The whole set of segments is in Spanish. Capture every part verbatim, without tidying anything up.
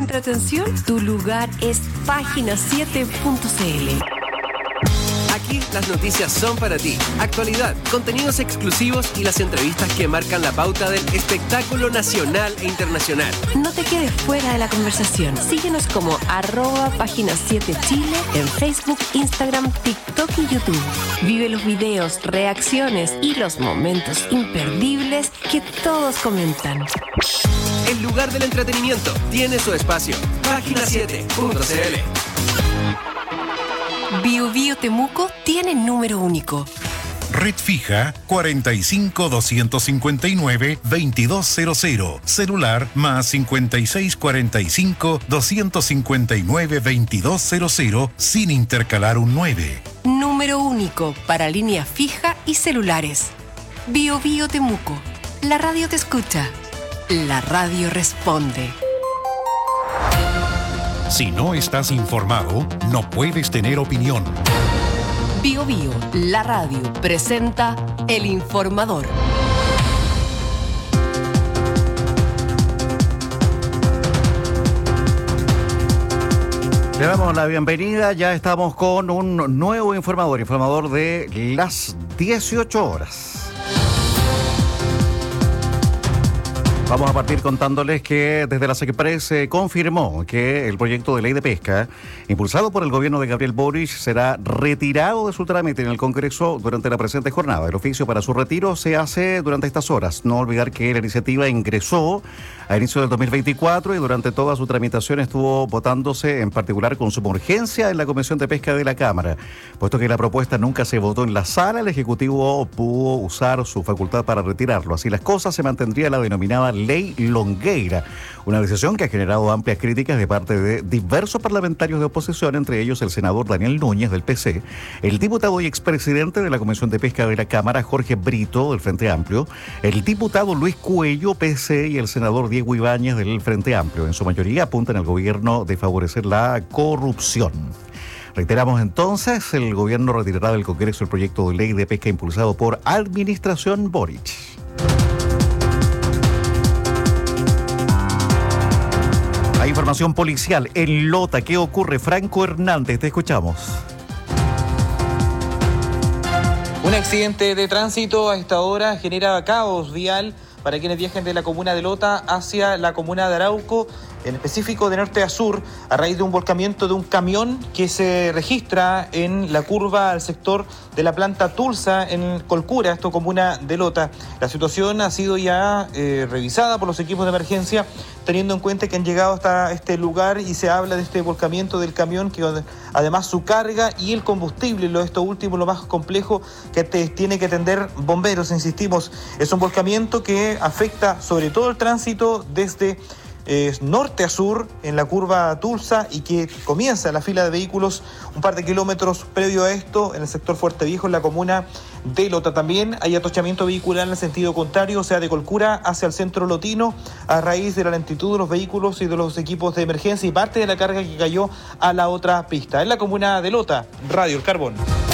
entretención, tu lugar es página siete punto c l. Aquí las noticias son para ti. Actualidad, contenidos exclusivos y las entrevistas que marcan la pauta del espectáculo nacional e internacional. No te quedes fuera de la conversación. Síguenos como arroba página siete Chile en Facebook, Instagram, TikTok y YouTube. Vive los videos, reacciones y los momentos imperdibles que todos comentan. El lugar del entretenimiento tiene su espacio. página siete punto c l. Bio Bio Temuco tiene número único. Red fija cuarenta y cinco, doscientos cincuenta y nueve, veintidós cero cero. Celular más cincuenta y seis, cuarenta y cinco, doscientos cincuenta y nueve, veintidós cero cero sin intercalar un nueve. Número único para línea fija y celulares. Bio Bio Temuco. La radio te escucha. La radio responde. Si no estás informado, no puedes tener opinión. Bio Bio, la radio, presenta El Informador. Le damos la bienvenida, ya estamos con un nuevo informador, informador de las dieciocho horas. Vamos a partir contándoles que desde la SECPRES se confirmó que el proyecto de ley de pesca, impulsado por el gobierno de Gabriel Boric, será retirado de su trámite en el Congreso durante la presente jornada. El oficio para su retiro se hace durante estas horas. No olvidar que la iniciativa ingresó a inicio del dos mil veinticuatro y durante toda su tramitación estuvo votándose en particular con suma urgencia en la Comisión de Pesca de la Cámara. Puesto que la propuesta nunca se votó en la sala, el Ejecutivo pudo usar su facultad para retirarlo. Así las cosas, se mantendría la denominada Ley Longueira, una decisión que ha generado amplias críticas de parte de diversos parlamentarios de oposición, entre ellos el senador Daniel Núñez del P C, el diputado y expresidente de la Comisión de Pesca de la Cámara Jorge Brito del Frente Amplio, el diputado Luis Cuello P C y el senador Diego Ibáñez del Frente Amplio. En su mayoría apuntan al gobierno de favorecer la corrupción. Reiteramos entonces, el gobierno retirará del Congreso el proyecto de ley de pesca impulsado por Administración Boric. Hay información policial en Lota. ¿Qué ocurre? Franco Hernández, te escuchamos. Un accidente de tránsito a esta hora genera caos vial para quienes viajen de la comuna de Lota hacia la comuna de Arauco, en específico de norte a sur, a raíz de un volcamiento de un camión que se registra en la curva al sector de la planta Tulsa en Colcura, esto comuna de Lota. La situación ha sido ya eh, revisada por los equipos de emergencia, teniendo en cuenta que han llegado hasta este lugar y se habla de este volcamiento del camión, que además su carga y el combustible, lo esto último, lo más complejo que te, tiene que atender bomberos, insistimos. Es un volcamiento que afecta sobre todo el tránsito desde Eh, norte a sur en la curva Tulsa y que comienza la fila de vehículos un par de kilómetros previo a esto en el sector Fuerte Viejo, en la comuna de Lota. También hay atochamiento vehicular en el sentido contrario, o sea, de Colcura hacia el centro lotino, a raíz de la lentitud de los vehículos y de los equipos de emergencia y parte de la carga que cayó a la otra pista. En la comuna de Lota, Radio El Carbón.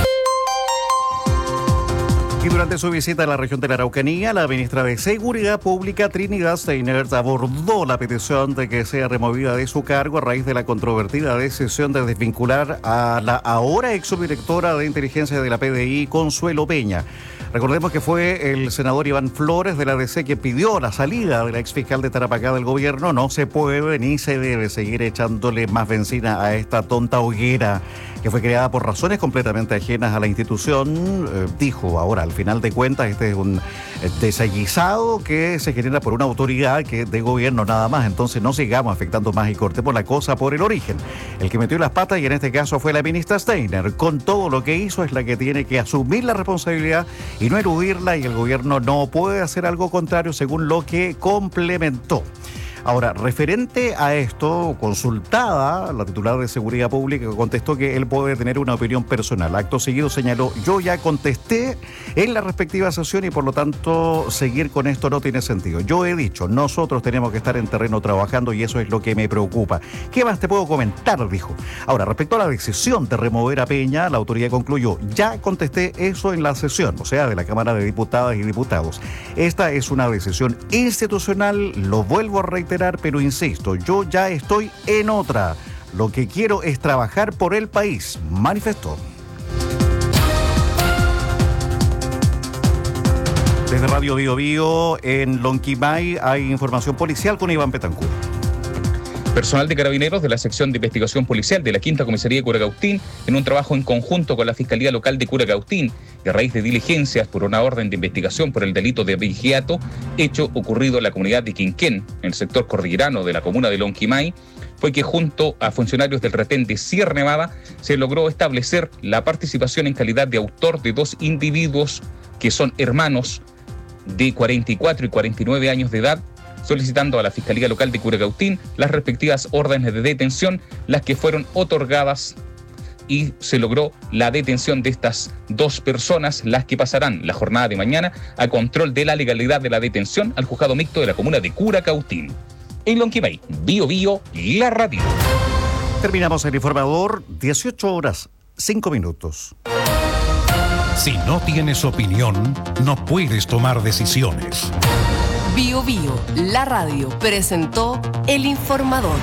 Y durante su visita a la región de la Araucanía, la ministra de Seguridad Pública, Trinidad Steiner, abordó la petición de que sea removida de su cargo a raíz de la controvertida decisión de desvincular a la ahora ex subdirectora de inteligencia de la P D I, Consuelo Peña. Recordemos que fue el senador Iván Flores de la D C quien pidió la salida de la exfiscal de Tarapacá del gobierno. No se puede ni se debe seguir echándole más benzina a esta tonta hoguera que fue creada por razones completamente ajenas a la institución, eh, dijo. Ahora, al final de cuentas, este es un desaguisado que se genera por una autoridad que de gobierno nada más. Entonces no sigamos afectando más y cortemos la cosa por el origen. El que metió las patas, y en este caso fue la ministra Steiner, con todo lo que hizo, es la que tiene que asumir la responsabilidad y no eludirla, y el gobierno no puede hacer algo contrario, según lo que complementó. Ahora, referente a esto, consultada, la titular de Seguridad Pública contestó que él puede tener una opinión personal. Acto seguido señaló: yo ya contesté en la respectiva sesión y por lo tanto seguir con esto no tiene sentido. Yo he dicho, nosotros tenemos que estar en terreno trabajando y eso es lo que me preocupa. ¿Qué más te puedo comentar?, dijo. Ahora, respecto a la decisión de remover a Peña, la autoridad concluyó: ya contesté eso en la sesión, o sea, de la Cámara de Diputadas y Diputados. Esta es una decisión institucional, lo vuelvo a reiterar, reiterar, pero insisto, yo ya estoy en otra. Lo que quiero es trabajar por el país, manifestó. Desde Radio Bio Bio en Lonquimay hay información policial con Iván Betancourt. Personal de Carabineros de la sección de investigación policial de la Quinta Comisaría de Curacautín, en un trabajo en conjunto con la Fiscalía Local de Curacautín y a raíz de diligencias por una orden de investigación por el delito de abigeato, hecho ocurrido en la comunidad de Quinquén, en el sector cordillerano de la comuna de Lonquimay, fue que junto a funcionarios del retén de Sierra Nevada se logró establecer la participación en calidad de autor de dos individuos que son hermanos de cuarenta y cuatro y cuarenta y nueve años de edad, solicitando a la Fiscalía Local de Curacautín las respectivas órdenes de detención, las que fueron otorgadas, y se logró la detención de estas dos personas, las que pasarán la jornada de mañana a control de la legalidad de la detención al juzgado mixto de la comuna de Curacautín. En Lonquimay, Bio Bio, la radio. Terminamos el informador, dieciocho horas, cinco minutos. Si no tienes opinión, no puedes tomar decisiones. Bio Bio, la radio, presentó El Informador.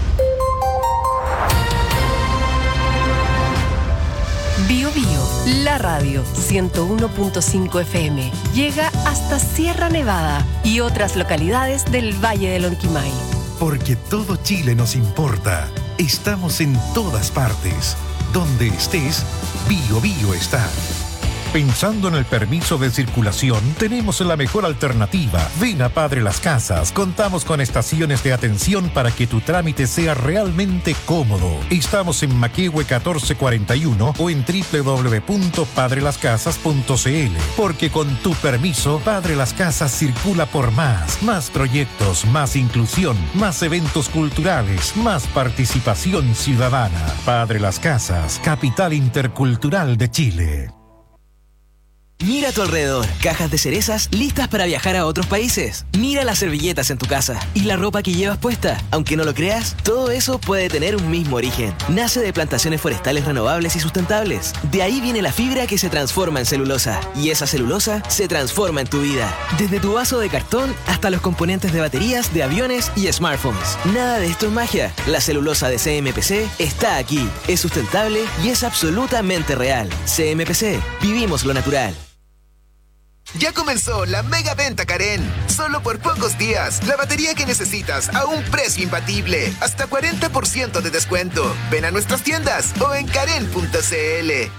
Bio Bio, la radio, ciento uno punto cinco F M, llega hasta Sierra Nevada y otras localidades del Valle de Lonquimay. Porque todo Chile nos importa. Estamos en todas partes. Donde estés, Bio Bio está. Pensando en el permiso de circulación, tenemos la mejor alternativa. Ven a Padre Las Casas. Contamos con estaciones de atención para que tu trámite sea realmente cómodo. Estamos en Maquehue catorce cuarenta y uno o en doble u doble u doble u punto padre las casas punto c l. Porque con tu permiso, Padre Las Casas circula por más. Más proyectos, más inclusión, más eventos culturales, más participación ciudadana. Padre Las Casas, capital intercultural de Chile. Mira a tu alrededor, cajas de cerezas listas para viajar a otros países. Mira las servilletas en tu casa y la ropa que llevas puesta. Aunque no lo creas, todo eso puede tener un mismo origen. Nace de plantaciones forestales renovables y sustentables. De ahí viene la fibra que se transforma en celulosa. Y esa celulosa se transforma en tu vida. Desde tu vaso de cartón hasta los componentes de baterías de aviones y smartphones. Nada de esto es magia. La celulosa de C M P C está aquí. Es sustentable y es absolutamente real. C M P C. Vivimos lo natural. Ya comenzó la mega venta Karen. Solo por pocos días, la batería que necesitas a un precio imbatible. Hasta cuarenta por ciento de descuento. Ven a nuestras tiendas o en karen punto c l.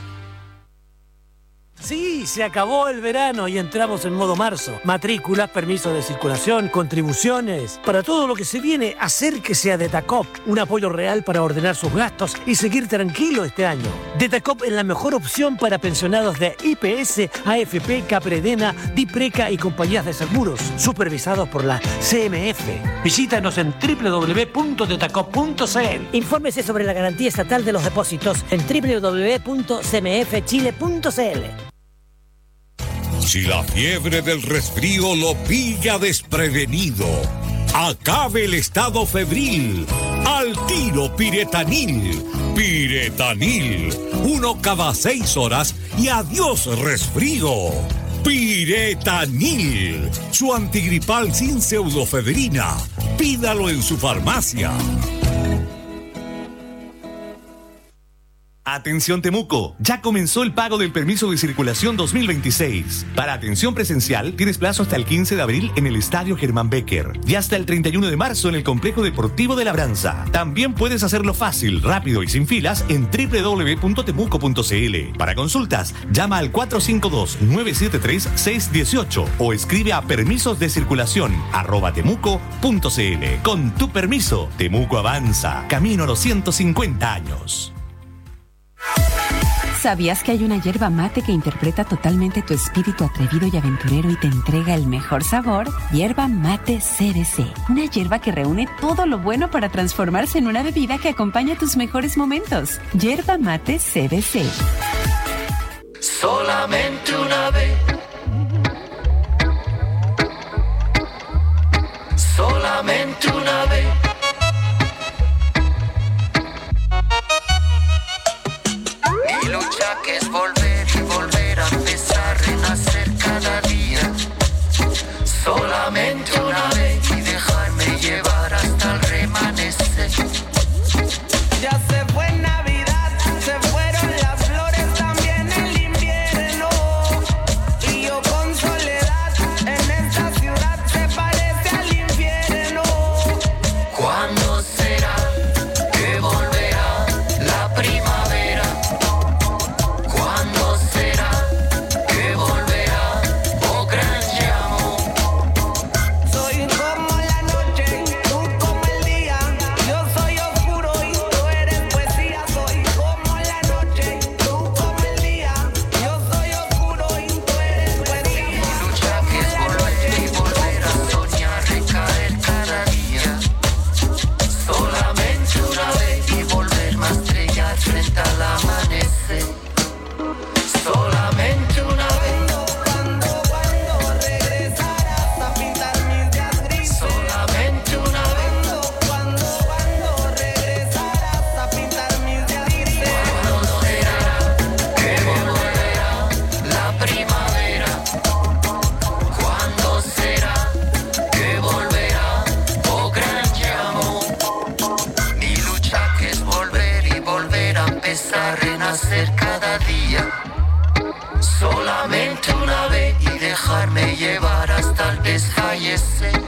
Sí, se acabó el verano y entramos en modo marzo. Matrículas, permisos de circulación, contribuciones. Para todo lo que se viene, acérquese a Detacop. Un apoyo real para ordenar sus gastos y seguir tranquilo este año. Detacop es la mejor opción para pensionados de I P S, A F P, Capredena, Dipreca y compañías de seguros, supervisados por la C M F. Visítanos en doble u doble u doble u punto detacop punto c l. Infórmese sobre la garantía estatal de los depósitos en doble u doble u doble u punto c m f chile punto c l. Si la fiebre del resfrío lo pilla desprevenido, acabe el estado febril. Al tiro Piretanil. Piretanil. Uno cada seis horas y adiós resfrío. Piretanil. Su antigripal sin pseudofebrina. Pídalo en su farmacia. Atención Temuco, ya comenzó el pago del permiso de circulación dos mil veintiséis. Para atención presencial tienes plazo hasta el quince de abril en el Estadio Germán Becker y hasta el treinta y uno de marzo en el Complejo Deportivo de Labranza. También puedes hacerlo fácil, rápido y sin filas en doble u doble u doble u punto temuco punto c l. Para consultas, llama al cuatro cinco dos, nueve siete tres, seis uno ocho o escribe a permisos de circulación arroba temuco punto c l. Con tu permiso, Temuco avanza, camino a los ciento cincuenta años. ¿Sabías que hay una yerba mate que interpreta totalmente tu espíritu atrevido y aventurero y te entrega el mejor sabor? Yerba mate C B C. Una yerba que reúne todo lo bueno para transformarse en una bebida que acompaña tus mejores momentos. Yerba mate C B C. Solamente una vez. Solamente una vez. Mi lucha que es volver y volver a empezar, renacer cada día. Solamente una vez y dejarme llevar. hacer cada día. Solamente una vez y dejarme llevar hasta el desfallecer.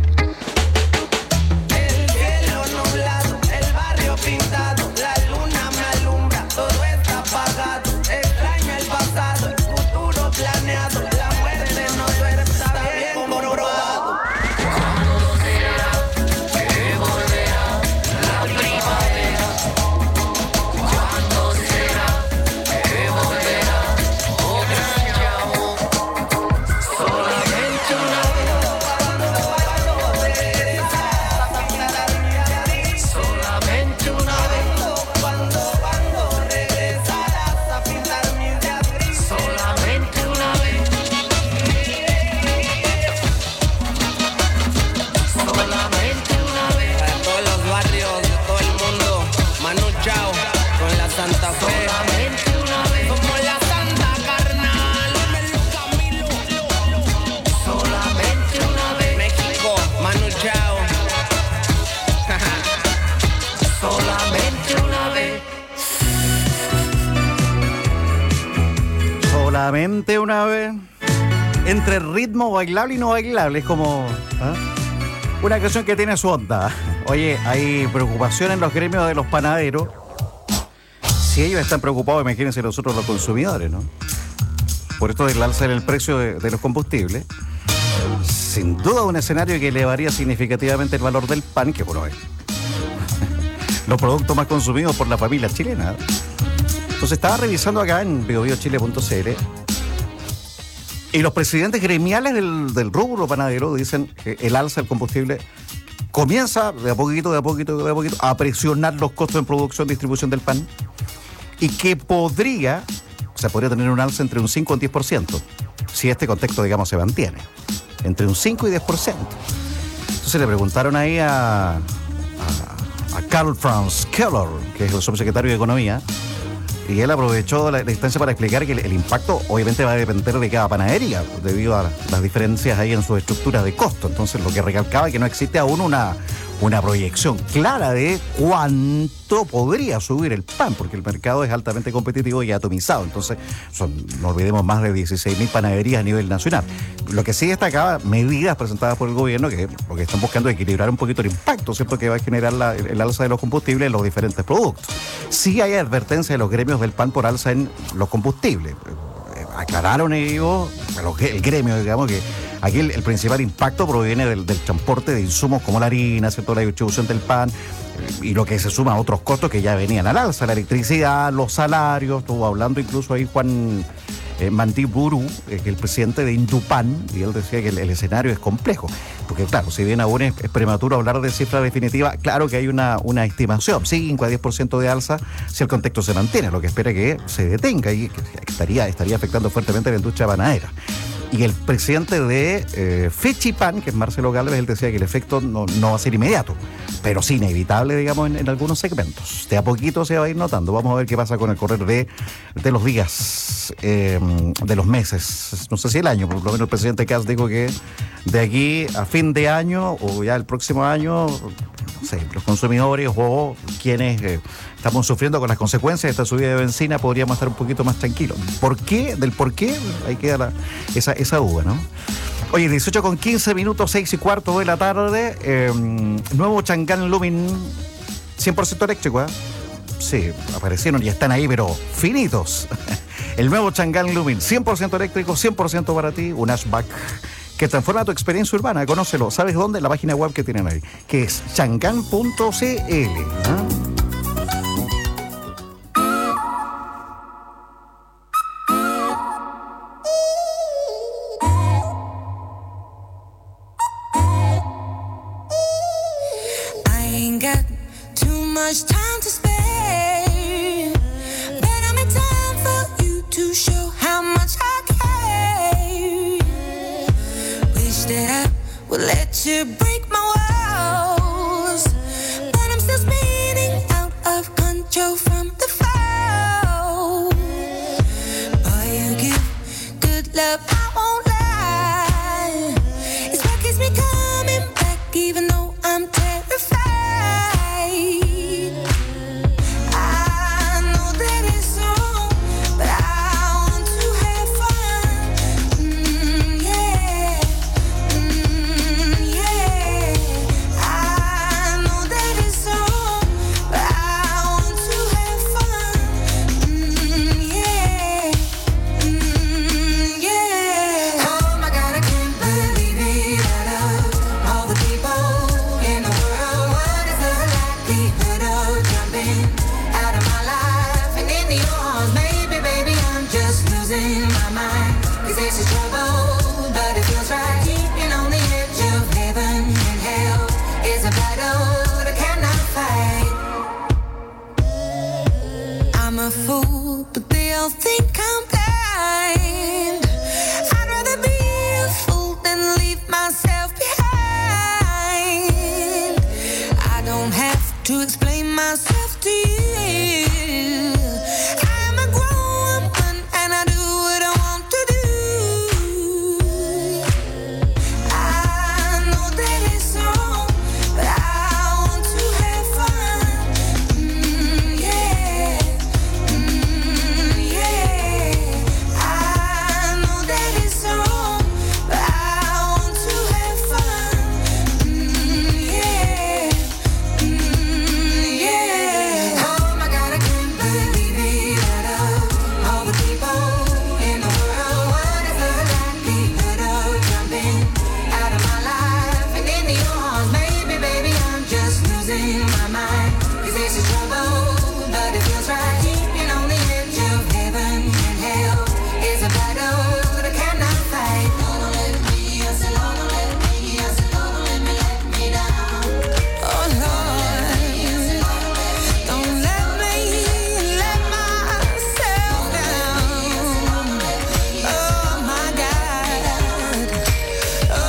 El cielo nublado, el barrio pintado, la luna me alumbra, todo está apagado. Extraño el pasado, el futuro planeado, la muerte no duerme, está bien comprobado. ¿Cuándo será que volverá la primavera? ¿Cuándo será que volverá otra llamo? Solamente una vez. Solamente una vez. Cuando, cuando regresarás a pintar mis días. Solamente una vez. Solamente una vez. Para todos los barrios de todo el mundo, Manu Chao con la Santa Fe. Solamente una vez. Como la Santa Carnal, Melo Camilo. Solamente una vez. México, Manu Chao. Solamente una vez. Solamente una vez. Entre ritmo bailable y no bailable. Es como ¿ah? una canción que tiene su onda. Oye, hay preocupación en los gremios de los panaderos. Si ellos están preocupados, imagínense nosotros los consumidores, ¿no? Por esto del alza en el precio de, de los combustibles. Sin duda un escenario que elevaría significativamente el valor del pan, que bueno es los productos más consumidos por la familia chilena. Entonces estaba revisando acá en bio bio chile punto c l y los presidentes gremiales del, del rubro panadero dicen que el alza del combustible comienza de a poquito, de a poquito, de a poquito a presionar los costos en producción y distribución del pan y que podría, o sea, podría tener un alza entre un cinco y un diez por ciento si este contexto, digamos, se mantiene. Entre un cinco y diez por ciento. Entonces le preguntaron ahí a, a, a Karl Franz Keller, que es el subsecretario de Economía, y él aprovechó la, la instancia para explicar que el, el impacto obviamente va a depender de cada panadería debido a las diferencias ahí en sus estructuras de costo. Entonces lo que recalcaba es que no existe aún una, una proyección clara de cuánto podría subir el pan, porque el mercado es altamente competitivo y atomizado. Entonces son, no olvidemos, más de dieciséis mil panaderías a nivel nacional. Lo que sí destacaba, medidas presentadas por el gobierno que lo que están buscando es equilibrar un poquito el impacto, ¿cierto?, que va a generar la, el, el alza de los combustibles en los diferentes productos. Sí hay advertencia de los gremios del pan por alza en los combustibles. Aclararon ellos, el gremio, digamos, que aquí el, el principal impacto proviene del, del transporte de insumos como la harina, ¿cierto?, la distribución del pan, y lo que se suma a otros costos que ya venían al alza, la electricidad, los salarios. Estuvo hablando incluso ahí Juan eh, Mantiburu, eh, el presidente de Indupan, y él decía que el, el escenario es complejo, porque claro, si bien aún es, es prematuro hablar de cifra definitiva, claro que hay una, una estimación, cinco a diez por ciento de alza si el contexto se mantiene, lo que espera que se detenga y que estaría, estaría afectando fuertemente a la industria panadera. Y el presidente de eh, Fechipan, que es Marcelo Gálvez, él decía que el efecto no, no va a ser inmediato, pero sí inevitable, digamos, en, en algunos segmentos. De a poquito se va a ir notando. Vamos a ver qué pasa con el correr de, de los días, eh, de los meses. No sé si el año, por lo menos el presidente Kass dijo que de aquí a fin de año o ya el próximo año, no sé, los consumidores o quienes eh, estamos sufriendo con las consecuencias de esta subida de benzina podríamos estar un poquito más tranquilos. ¿Por qué? Del por qué, ahí queda la, esa, esa duda, ¿no? Oye, dieciocho con quince minutos, seis y cuarto de la tarde, eh, nuevo Chang'an Lumin cien por ciento eléctrico, ¿eh? Sí, aparecieron y están ahí, pero finitos. El nuevo Chang'an Lumin cien por ciento eléctrico, cien por ciento para ti, un hatchback que transforma tu experiencia urbana. Conócelo. ¿Sabes dónde? La página web que tienen ahí, que es chang'an punto c l. ¿eh? To break my walls, but I'm still spinning out of control from the fall. Boy, you give good love, I won't lie. It's what keeps me coming back, even though I'm terrified. I know that it's wrong. jumping out of my life and into yours. Maybe, baby, I'm just losing my mind. 'Cause this is trouble, but it feels right. Keeping on the edge of heaven and hell is a battle that I cannot fight. I'm a fool, but they all think I'm blind. I'd rather be a fool than leave myself behind. I don't have to explain myself to you. I'm a grown woman and I do what I want to do. I know that it's wrong, but I want to have fun. Mm, yeah. Mm, yeah. I know that it's wrong, but I want to have fun. Mm, yeah. Mm, yeah. Oh my God, I can't believe it. Out of all the people in the world, what is the likelihood of jumping out of my life and into yours? Maybe, baby, I'm just losing my mind. 'Cause this is trouble, but it feels right. Keeping on the edge of heaven and hell is a battle that I cannot fight. Don't let me, I said, don't let me, I said, don't let me let me down. Oh Lord, don't let me let myself down. Oh my God. Oh,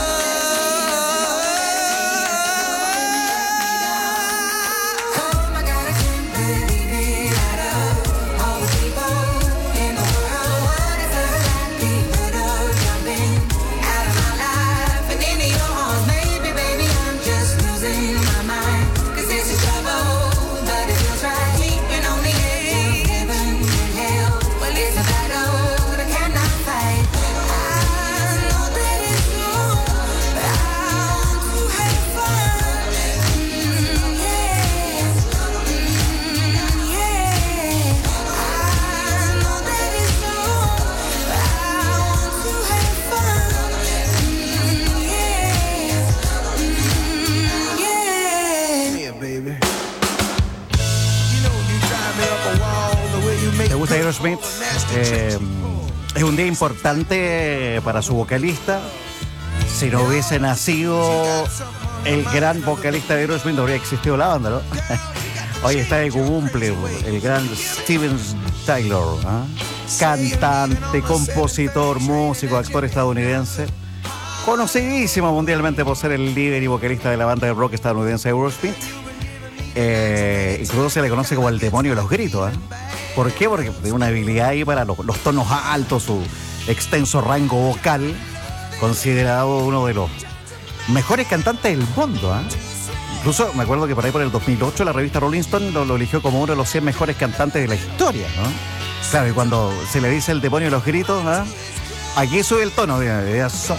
oh my God, I can't believe it. Out of all the people in the world, what is the likelihood of jumping out of my life and into yours? Maybe, baby, I'm just losing my mind. 'Cause this is trouble, but it feels right. Keeping on the edge of heaven and hell. Well, it's a battle that I cannot fight. I know that it's wrong, but I want to have fun. Mm, yeah. Mm, yeah. I know that it's wrong, but I want to have fun. Mm, yeah. Mm, yeah. Yeah, baby. You know you drive me up a wall the way you make ¿Te gusta Aerosmith? Eh, es un día importante para su vocalista. Si no hubiese nacido el gran vocalista de Aerosmith, no habría existido la banda, ¿no? Hoy está de cumple el gran Steven Tyler, ¿ah? Cantante, compositor, músico, actor estadounidense, conocidísimo mundialmente por ser el líder y vocalista de la banda de rock estadounidense Aerosmith. Eh, incluso se le conoce como el demonio de los gritos, ¿eh? ¿Por qué? Porque tiene una habilidad ahí para los, los tonos altos, su extenso rango vocal, considerado uno de los mejores cantantes del mundo, ¿eh? Incluso me acuerdo que por ahí por el dos mil ocho la revista Rolling Stone lo, lo eligió como uno de los cien mejores cantantes de la historia, ¿no? Claro, y cuando se le dice el demonio de los gritos, ¿eh? Aquí sube el tono, de, de eso.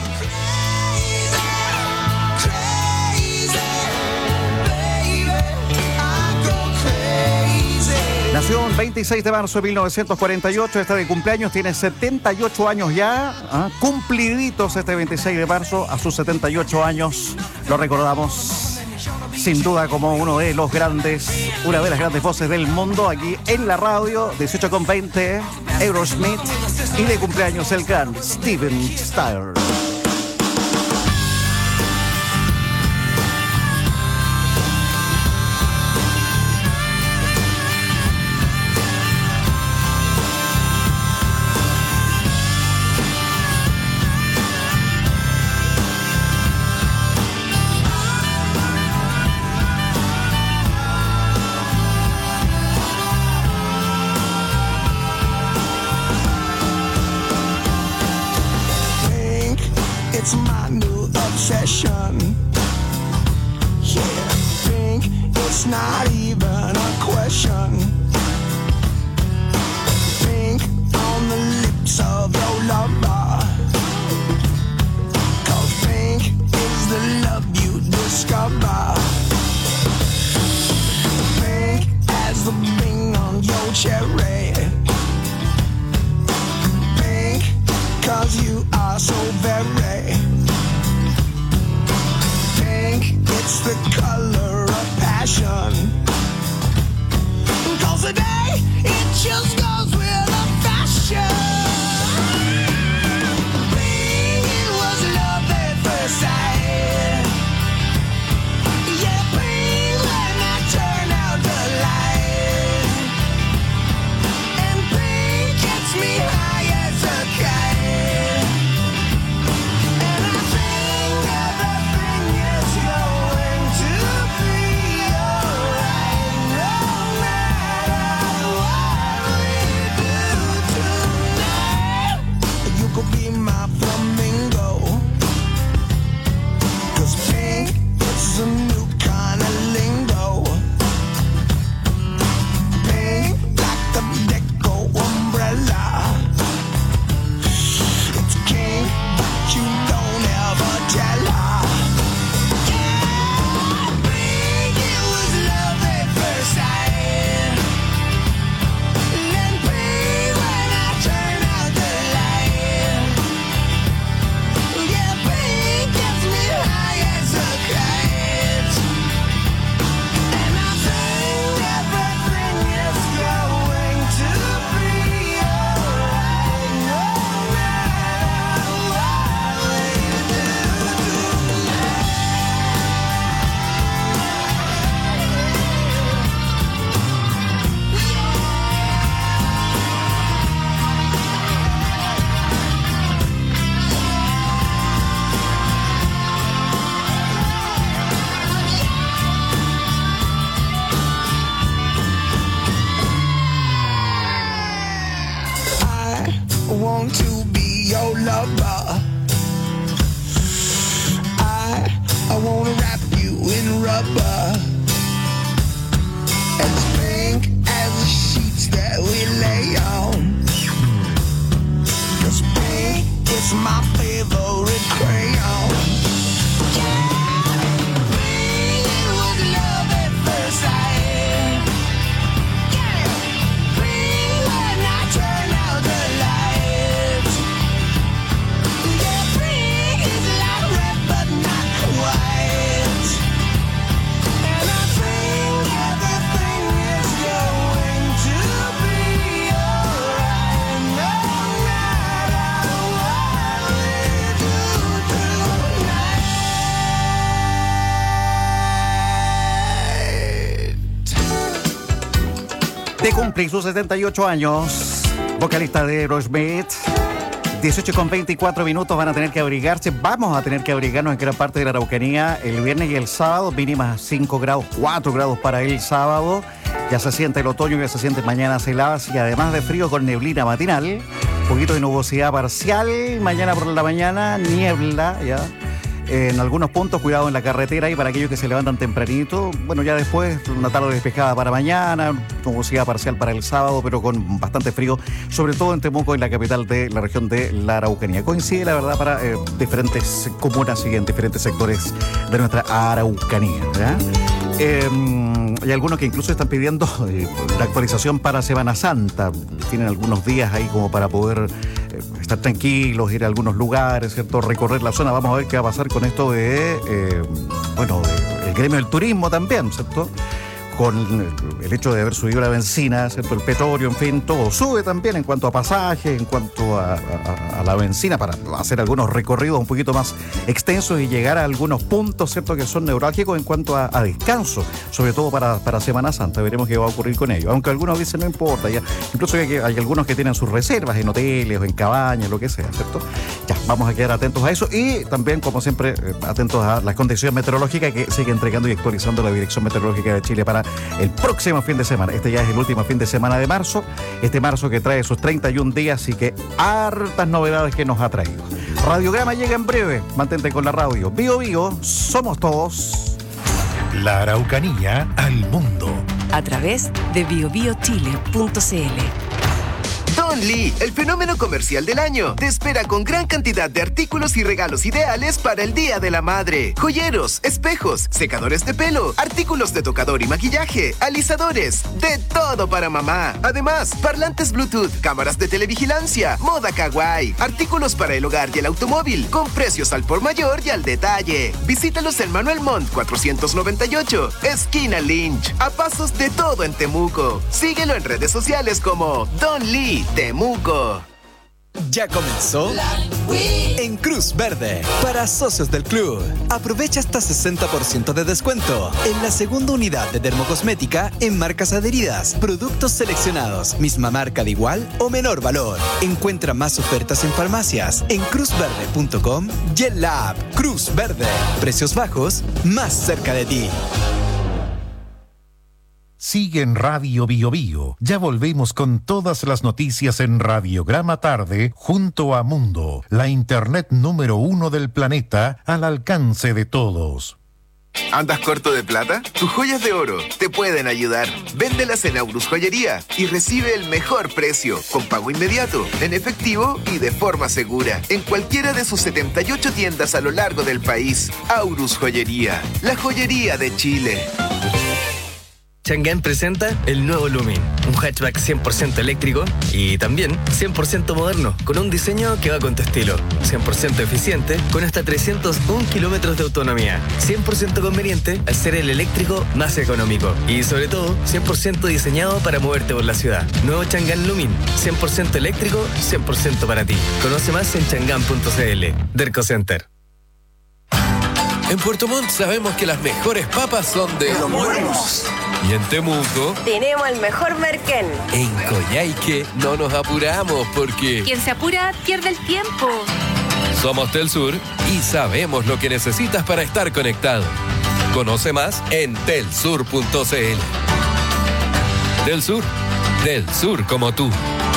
Nació el veintiséis de marzo de mil novecientos cuarenta y ocho, está de cumpleaños, tiene setenta y ocho años ya, ¿ah? Cumpliditos este veintiséis de marzo, a sus setenta y ocho años, lo recordamos sin duda como uno de los grandes, una de las grandes voces del mundo, aquí en la radio, dieciocho con veinte, Aerosmith, y de cumpleaños el gran Steven Tyler. It's my new obsession. Yeah, think it's not even a question. Think on the lips of your lover. 'Cause think is the love you discover. Think as the ring on your cherry. Think 'cause you are so very. Pink, it's the color of passion. De cumplir sus setenta y ocho años, vocalista de Aerosmith. dieciocho con veinticuatro minutos, van a tener que abrigarse. Vamos a tener que abrigarnos en gran parte de la Araucanía el viernes y el sábado. Mínimas cinco grados, cuatro grados para el sábado. Ya se siente el otoño, ya se siente mañana heladas y además de frío con neblina matinal. Un poquito de nubosidad parcial. Mañana por la mañana, niebla, ya. En algunos puntos, cuidado en la carretera y para aquellos que se levantan tempranito. Bueno, ya después, una tarde despejada para mañana, nubosidad parcial para el sábado, pero con bastante frío, sobre todo en Temuco, en la capital de la región de la Araucanía. Coincide, la verdad, para eh, diferentes comunas y en diferentes sectores de nuestra Araucanía, ¿verdad? Eh, hay algunos que incluso están pidiendo eh, la actualización para Semana Santa. Tienen algunos días ahí como para poder eh, estar tranquilos, ir a algunos lugares, ¿cierto? Recorrer la zona. Vamos a ver qué va a pasar con esto de, eh, bueno, de, el gremio del turismo también, ¿cierto? Con el hecho de haber subido la benzina, ¿cierto? El petróleo, en fin, todo sube también en cuanto a pasajes, en cuanto a, a, a la benzina, para hacer algunos recorridos un poquito más extensos y llegar a algunos puntos, ¿cierto? Que son neurálgicos en cuanto a, a descanso, sobre todo para, para Semana Santa. Veremos qué va a ocurrir con ello. Aunque algunos dicen no importa, ya. Incluso hay, hay algunos que tienen sus reservas en hoteles o en cabañas, lo que sea, ¿cierto? Ya, vamos a quedar atentos a eso y también, como siempre, atentos a las condiciones meteorológicas que sigue entregando y actualizando la Dirección Meteorológica de Chile para el próximo fin de semana. Este ya es el último fin de semana de marzo. Este marzo que trae sus treinta y un días y que hartas novedades que nos ha traído. Radiograma llega en breve. Mantente con la radio. Bio Bio, somos todos. La Araucanía al mundo. A través de bio bio chile punto c l. Don Lee, el fenómeno comercial del año, te espera con gran cantidad de artículos y regalos ideales para el Día de la Madre. Joyeros, espejos, secadores de pelo, artículos de tocador y maquillaje, alisadores, de todo para mamá. Además, parlantes Bluetooth, cámaras de televigilancia, moda kawaii, artículos para el hogar y el automóvil, con precios al por mayor y al detalle. Visítalos en Manuel Montt cuatrocientos noventa y ocho, esquina Lynch, a pasos de todo en Temuco. Síguelo en redes sociales como Don Lee Temuco. Ya comenzó en Cruz Verde para socios del club. Aprovecha hasta sesenta por ciento de descuento en la segunda unidad de dermocosmética en marcas adheridas, productos seleccionados, misma marca de igual o menor valor. Encuentra más ofertas en farmacias en cruz verde punto com y en la app Cruz Verde. Precios bajos más cerca de ti. Sigue en Radio Bio Bio. Ya volvemos con todas las noticias en Radiograma Tarde junto a Mundo, la internet número uno del planeta al alcance de todos. ¿Andas corto de plata? Tus joyas de oro te pueden ayudar. Véndelas en Aurus Joyería y recibe el mejor precio, con pago inmediato, en efectivo y de forma segura, en cualquiera de sus setenta y ocho tiendas a lo largo del país. Aurus Joyería, la joyería de Chile. Chang'an presenta el nuevo Lumin, un hatchback cien por ciento eléctrico y también cien por ciento moderno, con un diseño que va con tu estilo, cien por ciento eficiente, con hasta trescientos un kilómetros de autonomía, cien por ciento conveniente al ser el eléctrico más económico y sobre todo cien por ciento diseñado para moverte por la ciudad. Nuevo Chang'an Lumin, cien por ciento eléctrico, cien por ciento para ti. Conoce más en chang'an punto c l. Derco Center. En Puerto Montt sabemos que las mejores papas son de Los Buenos. Y en Temuco, tenemos el mejor merquén. en Coyhaique, no nos apuramos porque Quien se apura pierde el tiempo. somos Telsur y sabemos lo que necesitas para estar conectado. Conoce más en telsur punto c l. Telsur, del sur como tú.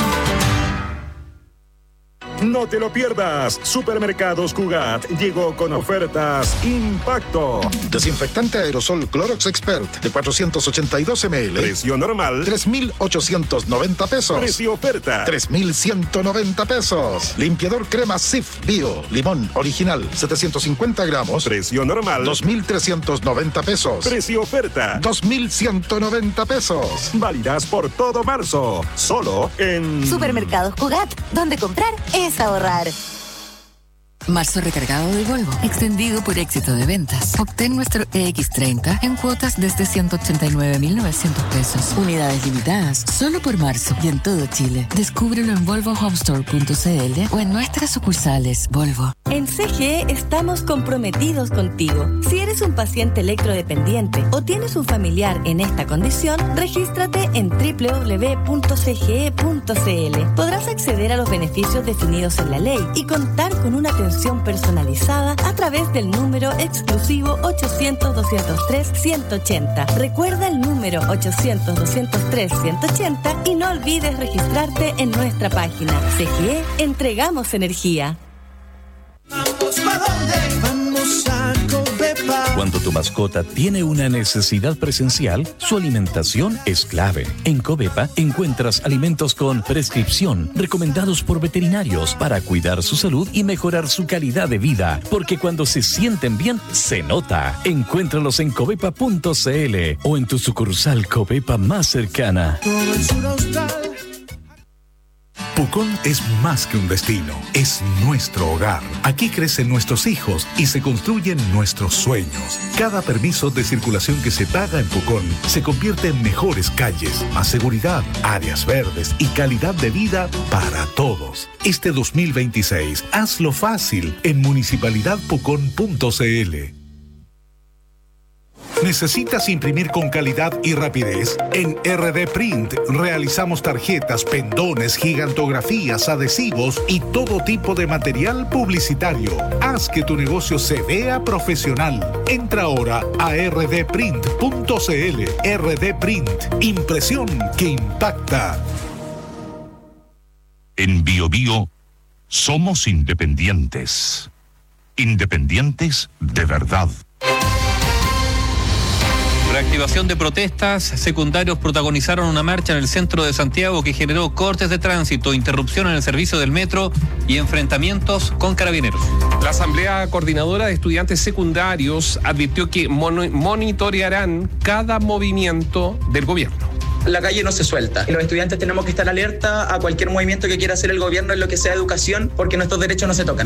No te lo pierdas. Supermercados Cugat llegó con ofertas Impacto. Desinfectante aerosol Clorox Expert de cuatrocientos ochenta y dos mililitros. Precio normal tres mil ochocientos noventa pesos. Precio oferta tres mil ciento noventa pesos. Limpiador crema Sif Bio Limón Original setecientos cincuenta gramos. Precio normal dos mil trescientos noventa pesos. Precio oferta dos mil ciento noventa pesos. Válidas por todo marzo. Solo en Supermercados Cugat, donde comprar es ahorrar. Marzo recargado del Volvo, extendido por éxito de ventas. Obtén nuestro E X treinta en cuotas desde ciento ochenta y nueve mil novecientos pesos. Unidades limitadas, solo por marzo y en todo Chile. Descúbrelo en volvo home store punto c l o en nuestras sucursales Volvo. En C G E estamos comprometidos contigo. Si eres un paciente electrodependiente o tienes un familiar en esta condición, regístrate en doble u doble u doble u punto c g e punto c l. Podrás acceder a los beneficios definidos en la ley y contar con una atención personalizada a través del número exclusivo ochocientos, doscientos tres, ciento ochenta. Recuerda el número ochocientos, doscientos tres, ciento ochenta y no olvides registrarte en nuestra página. C G E, entregamos energía. ¿Vamos pa' dónde? Vamos a Covepa. Cuando tu mascota tiene una necesidad presencial, su alimentación es clave. En Covepa encuentras alimentos con prescripción, recomendados por veterinarios para cuidar su salud y mejorar su calidad de vida. Porque cuando se sienten bien, se nota. Encuéntralos en covepa punto c l o en tu sucursal Covepa más cercana. Todo el sur austral. Pucón es más que un destino, es nuestro hogar. Aquí crecen nuestros hijos y se construyen nuestros sueños. Cada permiso de circulación que se paga en Pucón se convierte en mejores calles, más seguridad, áreas verdes y calidad de vida para todos. Este dos mil veintiséis, hazlo fácil en municipalidad pucón punto c l. ¿Necesitas imprimir con calidad y rapidez? En R D Print realizamos tarjetas, pendones, gigantografías, adhesivos y todo tipo de material publicitario. Haz que tu negocio se vea profesional. Entra ahora a r d print punto c l. R D Print, impresión que impacta. En Bio Bio somos independientes. Independientes de verdad. Reactivación de protestas, secundarios protagonizaron una marcha en el centro de Santiago que generó cortes de tránsito, interrupción en el servicio del metro y enfrentamientos con carabineros. La Asamblea Coordinadora de Estudiantes Secundarios advirtió que mon- monitorearán cada movimiento del gobierno. La calle no se suelta. Los estudiantes tenemos que estar alerta a cualquier movimiento que quiera hacer el gobierno en lo que sea educación, porque nuestros derechos no se tocan.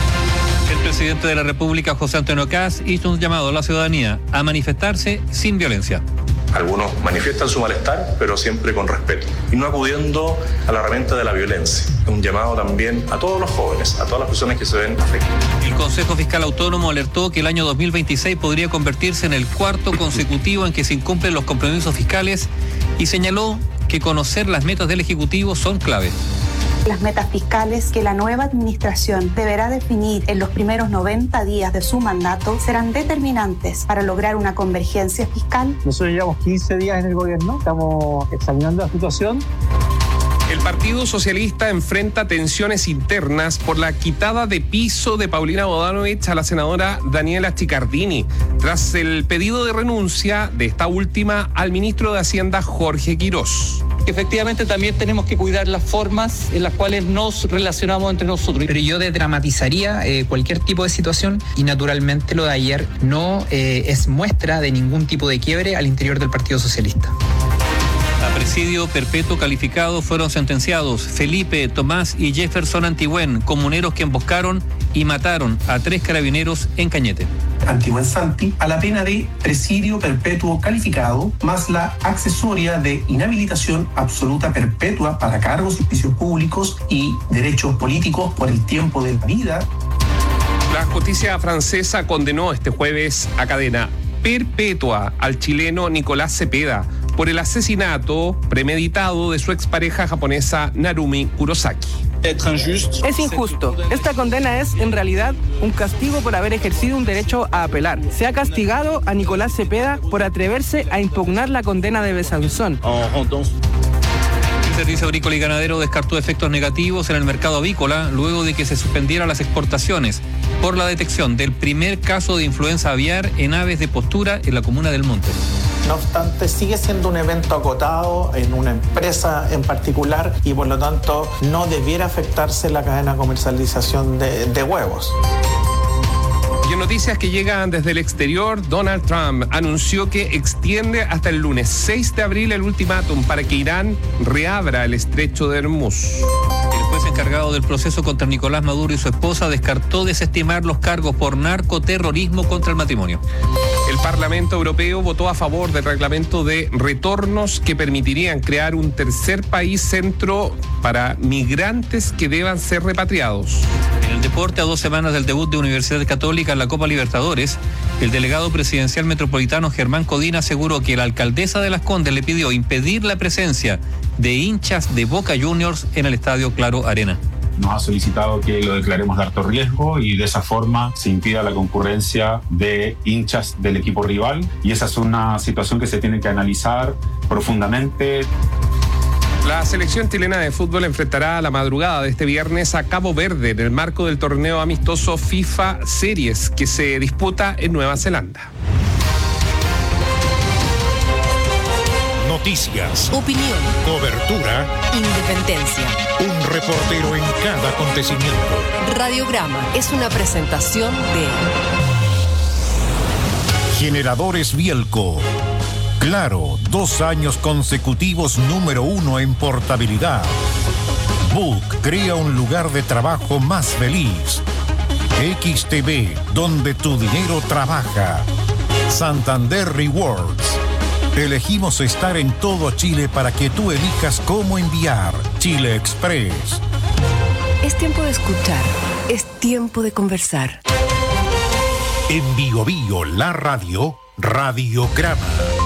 El presidente de la República, José Antonio Kast, hizo un llamado a la ciudadanía a manifestarse sin violencia. Algunos manifiestan su malestar, pero siempre con respeto y no acudiendo a la herramienta de la violencia. Un llamado también a todos los jóvenes, a todas las personas que se ven afectadas. El Consejo Fiscal Autónomo alertó que el año dos mil veintiséis podría convertirse en el cuarto consecutivo en que se incumplen los compromisos fiscales y señaló que conocer las metas del Ejecutivo son clave. Las metas fiscales que la nueva administración deberá definir en los primeros noventa días de su mandato serán determinantes para lograr una convergencia fiscal. Nosotros llevamos quince días en el gobierno, estamos examinando la situación. El Partido Socialista enfrenta tensiones internas por la quitada de piso de Paulina Bodanovich a la senadora Daniela Chiccardini, tras el pedido de renuncia de esta última al ministro de Hacienda Jorge Quirós. Efectivamente, también tenemos que cuidar las formas en las cuales nos relacionamos entre nosotros. Pero yo desdramatizaría eh, cualquier tipo de situación y naturalmente lo de ayer no eh, es muestra de ningún tipo de quiebre al interior del Partido Socialista. A presidio perpetuo calificado fueron sentenciados Felipe, Tomás y Jefferson Antigüen, comuneros que emboscaron y mataron a tres carabineros en Cañete. Antigüen Santi a la pena de presidio perpetuo calificado más la accesoria de inhabilitación absoluta perpetua para cargos y oficios públicos y derechos políticos por el tiempo de la vida. La justicia francesa condenó este jueves a cadena perpetua al chileno Nicolás Cepeda por el asesinato premeditado de su expareja japonesa Narumi Kurosaki. Es injusto. Esta condena es, en realidad, un castigo por haber ejercido un derecho a apelar. Se ha castigado a Nicolás Cepeda por atreverse a impugnar la condena de Besanzón. El Servicio Agrícola y Ganadero descartó efectos negativos en el mercado avícola luego de que se suspendieran las exportaciones por la detección del primer caso de influenza aviar en aves de postura en la comuna del Monte. No obstante, sigue siendo un evento acotado en una empresa en particular y por lo tanto no debiera afectarse la cadena de comercialización de, de huevos. Y en noticias que llegan desde el exterior, Donald Trump anunció que extiende hasta el lunes seis de abril el ultimátum para que Irán reabra el estrecho de Hormuz. El juez encargado del proceso contra Nicolás Maduro y su esposa descartó desestimar los cargos por narcoterrorismo contra el matrimonio. El Parlamento Europeo votó a favor del reglamento de retornos que permitirían crear un tercer país centro para migrantes que deban ser repatriados. En el deporte, a dos semanas del debut de Universidad Católica en la Copa Libertadores, el delegado presidencial metropolitano Germán Codina aseguró que la alcaldesa de Las Condes le pidió impedir la presencia de hinchas de Boca Juniors en el estadio Claro Arena. Nos ha solicitado que lo declaremos de alto riesgo y de esa forma se impida la concurrencia de hinchas del equipo rival, y esa es una situación que se tiene que analizar profundamente. La selección chilena de fútbol enfrentará a la madrugada de este viernes a Cabo Verde en el marco del torneo amistoso FIFA Series que se disputa en Nueva Zelanda. Noticias, opinión, cobertura, independencia. Un reportero en cada acontecimiento. Radiograma es una presentación de Generadores Bielco. Claro, dos años consecutivos número uno en portabilidad. Book crea un lugar de trabajo más feliz. X T V, donde tu dinero trabaja. Santander Rewards. Elegimos estar en todo Chile para que tú elijas cómo enviar. Chile Express. Es tiempo de escuchar. Es tiempo de conversar. En Bio Bio, la radio, Radiograma.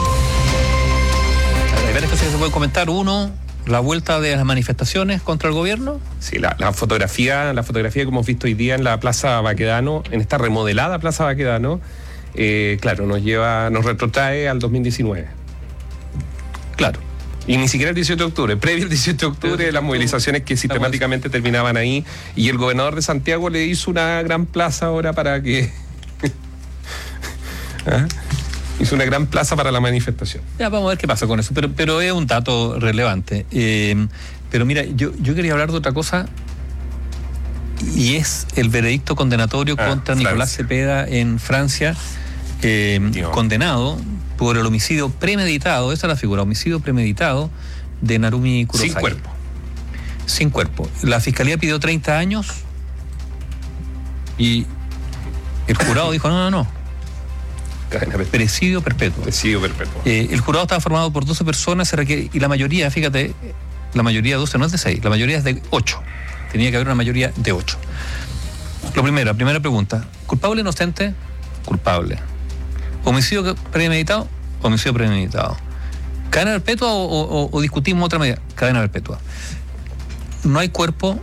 Hay varias cosas que se pueden comentar. Uno, la vuelta de las manifestaciones contra el gobierno. Sí, la, la fotografía, la fotografía que hemos visto hoy día en la Plaza Baquedano, en esta remodelada Plaza Baquedano, eh, claro, nos lleva, nos retrotrae al dos mil diecinueve. Claro. Y ni siquiera el dieciocho de octubre, previo al dieciocho de octubre, las movilizaciones que sistemáticamente terminaban ahí, y el gobernador de Santiago le hizo una gran plaza ahora para que... ¿Ah? Hizo una gran plaza para la manifestación. Ya vamos a ver qué pasa con eso, pero, pero es un dato relevante. Eh, pero mira, yo, yo quería hablar de otra cosa, y es el veredicto condenatorio ah, contra Francia. Nicolás Cepeda en Francia, eh, condenado por el homicidio premeditado, esa es la figura, homicidio premeditado de Narumi Kurosaki. Sin cuerpo. Sin cuerpo. La fiscalía pidió treinta años y el jurado dijo no, no, no. Presidio perpetuo. Presidio perpetuo. Eh, el jurado estaba formado por doce personas, se requiere, y la mayoría, fíjate, la mayoría de doce no es de seis, la mayoría es de ocho. Tenía que haber una mayoría de ocho. Lo primero, la primera pregunta, ¿culpable o inocente? Culpable. ¿Homicidio premeditado? Homicidio premeditado. ¿Cadena perpetua o, o, o discutimos otra medida? Cadena perpetua. No hay cuerpo,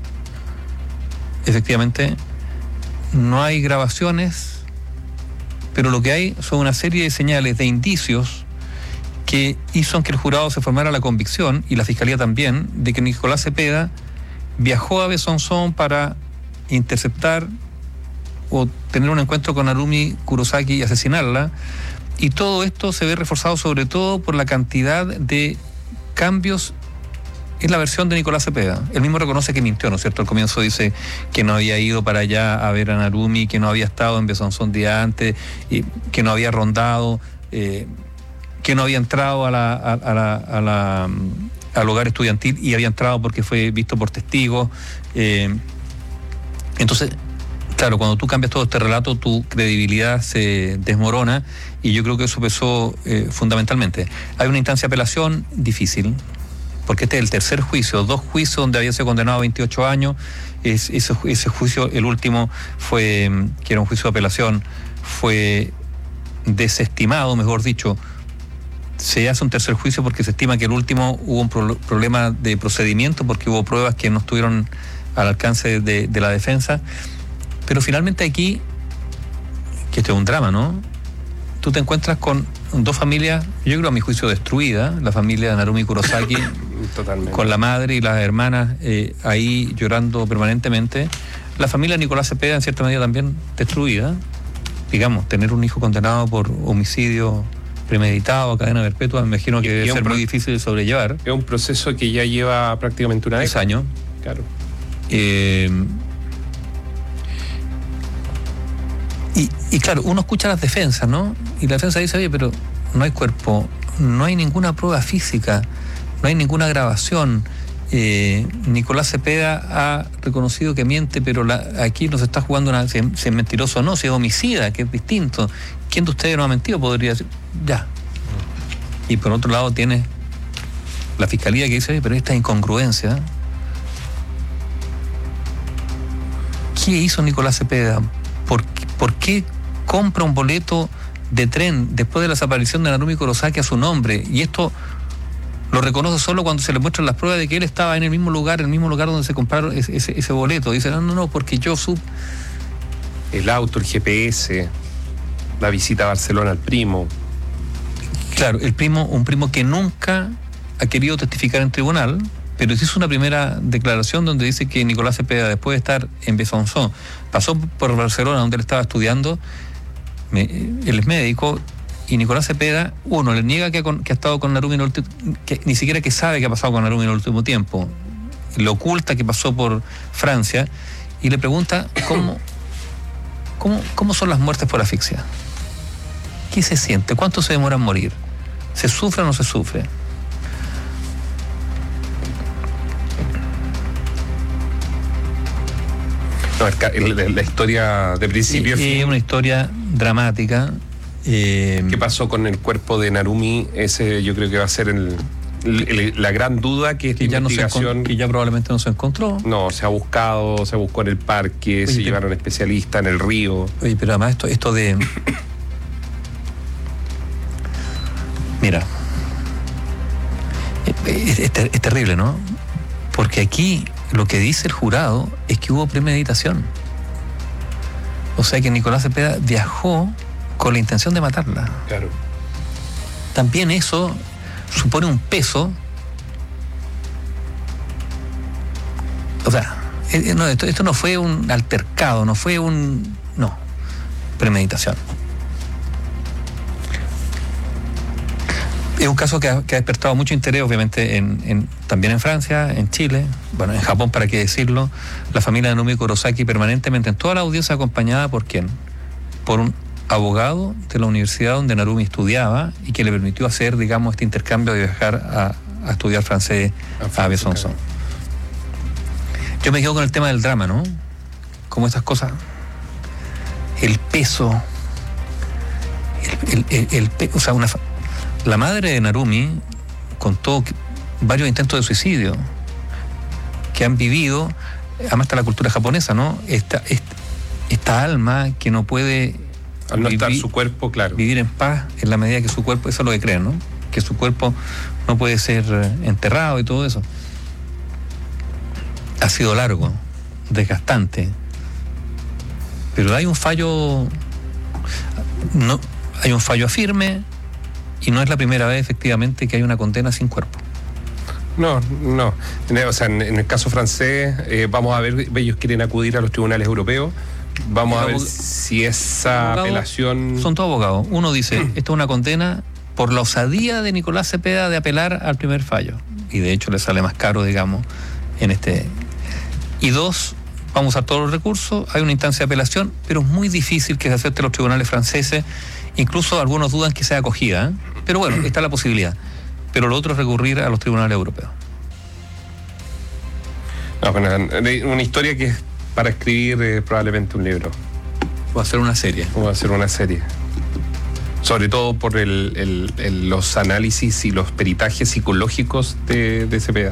efectivamente, no hay grabaciones, pero lo que hay son una serie de señales, de indicios que hizo que el jurado se formara la convicción, y la fiscalía también, de que Nicolás Cepeda viajó a Besanzón para interceptar o tener un encuentro con Narumi Kurosaki y asesinarla, y todo esto se ve reforzado sobre todo por la cantidad de cambios en la versión de Nicolás Cepeda. Él mismo reconoce que mintió, ¿no es cierto? Al comienzo dice que no había ido para allá a ver a Narumi, que no había estado en Besanzón día antes, y que no había rondado, eh, que no había entrado a la, a, a la, a la, al hogar estudiantil, y había entrado porque fue visto por testigos. Eh, entonces, claro, cuando tú cambias todo este relato, tu credibilidad se desmorona, y yo creo que eso pesó eh, fundamentalmente. Hay una instancia de apelación difícil, porque este es el tercer juicio, dos juicios donde había sido condenado a veintiocho años, es, ese, ese juicio, el último, fue, que era un juicio de apelación, fue desestimado, mejor dicho. Se hace un tercer juicio porque se estima que el último hubo un pro, problema de procedimiento, porque hubo pruebas que no estuvieron al alcance de, de la defensa. Pero finalmente aquí, que esto es un drama, ¿no? Tú te encuentras con dos familias, yo creo a mi juicio destruida, la familia de Narumi Kurosaki, totalmente, con la madre y las hermanas eh, ahí llorando permanentemente. La familia de Nicolás Cepeda en cierta medida también destruida. Digamos, tener un hijo condenado por homicidio premeditado, a cadena perpetua, me imagino que y, debe y ser muy difícil de sobrellevar. Es un proceso que ya lleva prácticamente una década. Diez años. Claro. Eh, y, y claro, uno escucha las defensas, ¿no? Y la defensa dice, oye, pero no hay cuerpo, no hay ninguna prueba física, no hay ninguna grabación, Eh, Nicolás Cepeda ha reconocido que miente, pero la, aquí no se está jugando una, si, si es mentiroso o no, si es homicida, que es distinto. ¿Quién de ustedes no ha mentido? Podría decir, ya. Y por otro lado tiene la fiscalía que dice, oye, pero esta incongruencia. ¿Qué hizo Nicolás Cepeda? ¿Por, por qué compra un boleto de tren después de la desaparición de Narumi Kurosaki a su nombre? Y esto lo reconoce solo cuando se le muestran las pruebas de que él estaba en el mismo lugar, en el mismo lugar donde se compraron ese, ese, ese boleto. Dice, no, no, no, porque yo sub... El auto, el G P S, la visita a Barcelona al primo. Claro, el primo, un primo que nunca ha querido testificar en tribunal, pero hizo una primera declaración donde dice que Nicolás Cepeda, después de estar en Besançon, pasó por Barcelona, donde él estaba estudiando, me, él es médico, y Nicolás Cepeda, uno, le niega que ha, que ha estado con Narumi en el último, que ni siquiera que sabe que ha pasado con Narumi en el último tiempo, le oculta que pasó por Francia, y le pregunta cómo, cómo, cómo son las muertes por asfixia. ¿Qué se siente? ¿Cuánto se demora en morir? ¿Se sufre o no se sufre? No, la, la historia de principio a fin. Es una historia dramática. Eh, ¿Qué pasó con el cuerpo de Narumi? Ese yo creo que va a ser el, el, la gran duda que esta que ya investigación... No se, que ya probablemente no se encontró. No, se ha buscado, se buscó en el parque, oye, se llevaron especialistas en el río. Oye, pero además esto, esto de... Mira, es, es, es terrible, ¿no? Porque aquí lo que dice el jurado es que hubo premeditación. O sea que Nicolás Cepeda viajó con la intención de matarla. Claro. También eso supone un peso. O sea, no, esto, esto no fue un altercado, no fue un... No, premeditación. Es un caso que ha, que ha despertado mucho interés, obviamente, en, en, también en Francia, en Chile, bueno, en Japón, para qué decirlo. La familia de Narumi Kurosaki permanentemente en toda la audiencia acompañada por ¿quién? Por un abogado de la universidad donde Narumi estudiaba y que le permitió hacer, digamos, este intercambio de viajar a, a estudiar francés a, a Besançon. Yo me quedo con el tema del drama, ¿no? Como estas cosas, el peso, el, el, el, el o sea, una... La madre de Narumi contó varios intentos de suicidio que han vivido, además está la cultura japonesa, ¿no? Esta, esta, esta alma que no puede al no estar su cuerpo, claro, vivir en paz en la medida que su cuerpo, eso es lo que creen, ¿no? Que su cuerpo no puede ser enterrado y todo eso. Ha sido largo, desgastante, pero hay un fallo, no, hay un fallo firme. Y no es la primera vez, efectivamente, que hay una condena sin cuerpo. No, no. O sea, en, en el caso francés, eh, vamos a ver, ellos quieren acudir a los tribunales europeos. Vamos a ver si esa apelación... Son todos abogados. Uno dice, esto es una condena por la osadía de Nicolás Cepeda de apelar al primer fallo. Y de hecho le sale más caro, digamos, en este... Y dos, vamos a usar todos los recursos, hay una instancia de apelación, pero es muy difícil que se acepte los tribunales franceses. Incluso algunos dudan que sea acogida, ¿eh? Pero bueno, está la posibilidad. Pero lo otro es recurrir a los tribunales europeos. No, bueno, una historia que es para escribir eh, probablemente un libro. O hacer una serie. O hacer una serie. Sobre todo por el, el, el, los análisis y los peritajes psicológicos de, de Cepeda.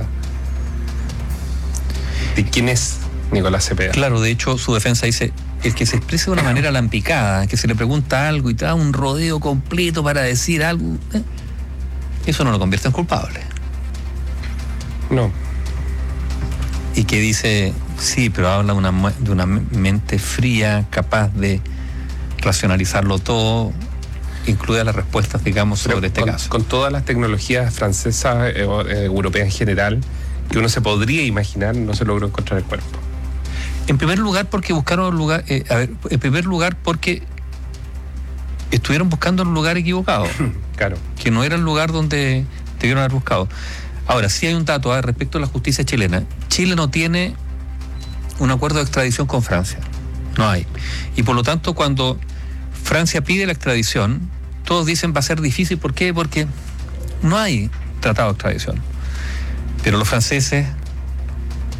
¿De quién es Nicolás Cepeda? Claro, de hecho su defensa dice... El que se exprese de una manera lampicada, que se le pregunta algo y te da un rodeo completo para decir algo, ¿eh? Eso no lo convierte en culpable. No. Y que dice, sí, pero habla de una, de una mente fría, capaz de racionalizarlo todo, incluida las respuestas, digamos, sobre pero este con, caso. Con todas las tecnologías francesas, eh, eh, europeas en general, que uno se podría imaginar, no se logró encontrar el cuerpo. En primer lugar porque buscaron un lugar, eh, a ver, en primer lugar porque estuvieron buscando un lugar equivocado. Claro. Que no era el lugar donde debieron haber buscado. Ahora, sí hay un dato ¿eh? respecto a la justicia chilena. Chile no tiene un acuerdo de extradición con Francia. No hay. Y por lo tanto, cuando Francia pide la extradición, todos dicen va a ser difícil. ¿Por qué? Porque no hay tratado de extradición. Pero los franceses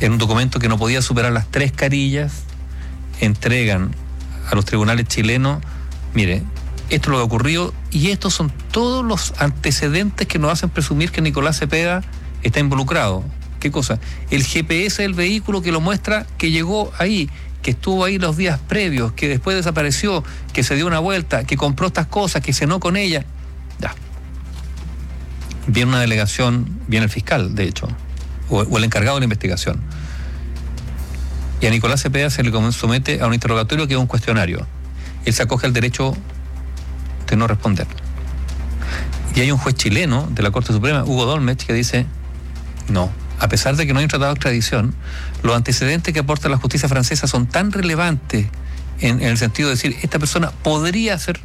en un documento que no podía superar las tres carillas, entregan a los tribunales chilenos, mire, esto es lo que ha ocurrido y estos son todos los antecedentes que nos hacen presumir que Nicolás Cepeda está involucrado. ¿Qué cosa? El G P S del vehículo que lo muestra que llegó ahí, que estuvo ahí los días previos, que después desapareció, que se dio una vuelta, que compró estas cosas, que cenó con ella. Ya. Viene una delegación, viene el fiscal, de hecho, o, o el encargado de la investigación. Y a Nicolás Cepeda se le somete a un interrogatorio que es un cuestionario. Él se acoge al derecho de no responder. Y hay un juez chileno de la Corte Suprema, Hugo Dolmetsch, que dice, no, a pesar de que no hay un tratado de extradición, los antecedentes que aporta la justicia francesa son tan relevantes en, en el sentido de decir, esta persona podría ser,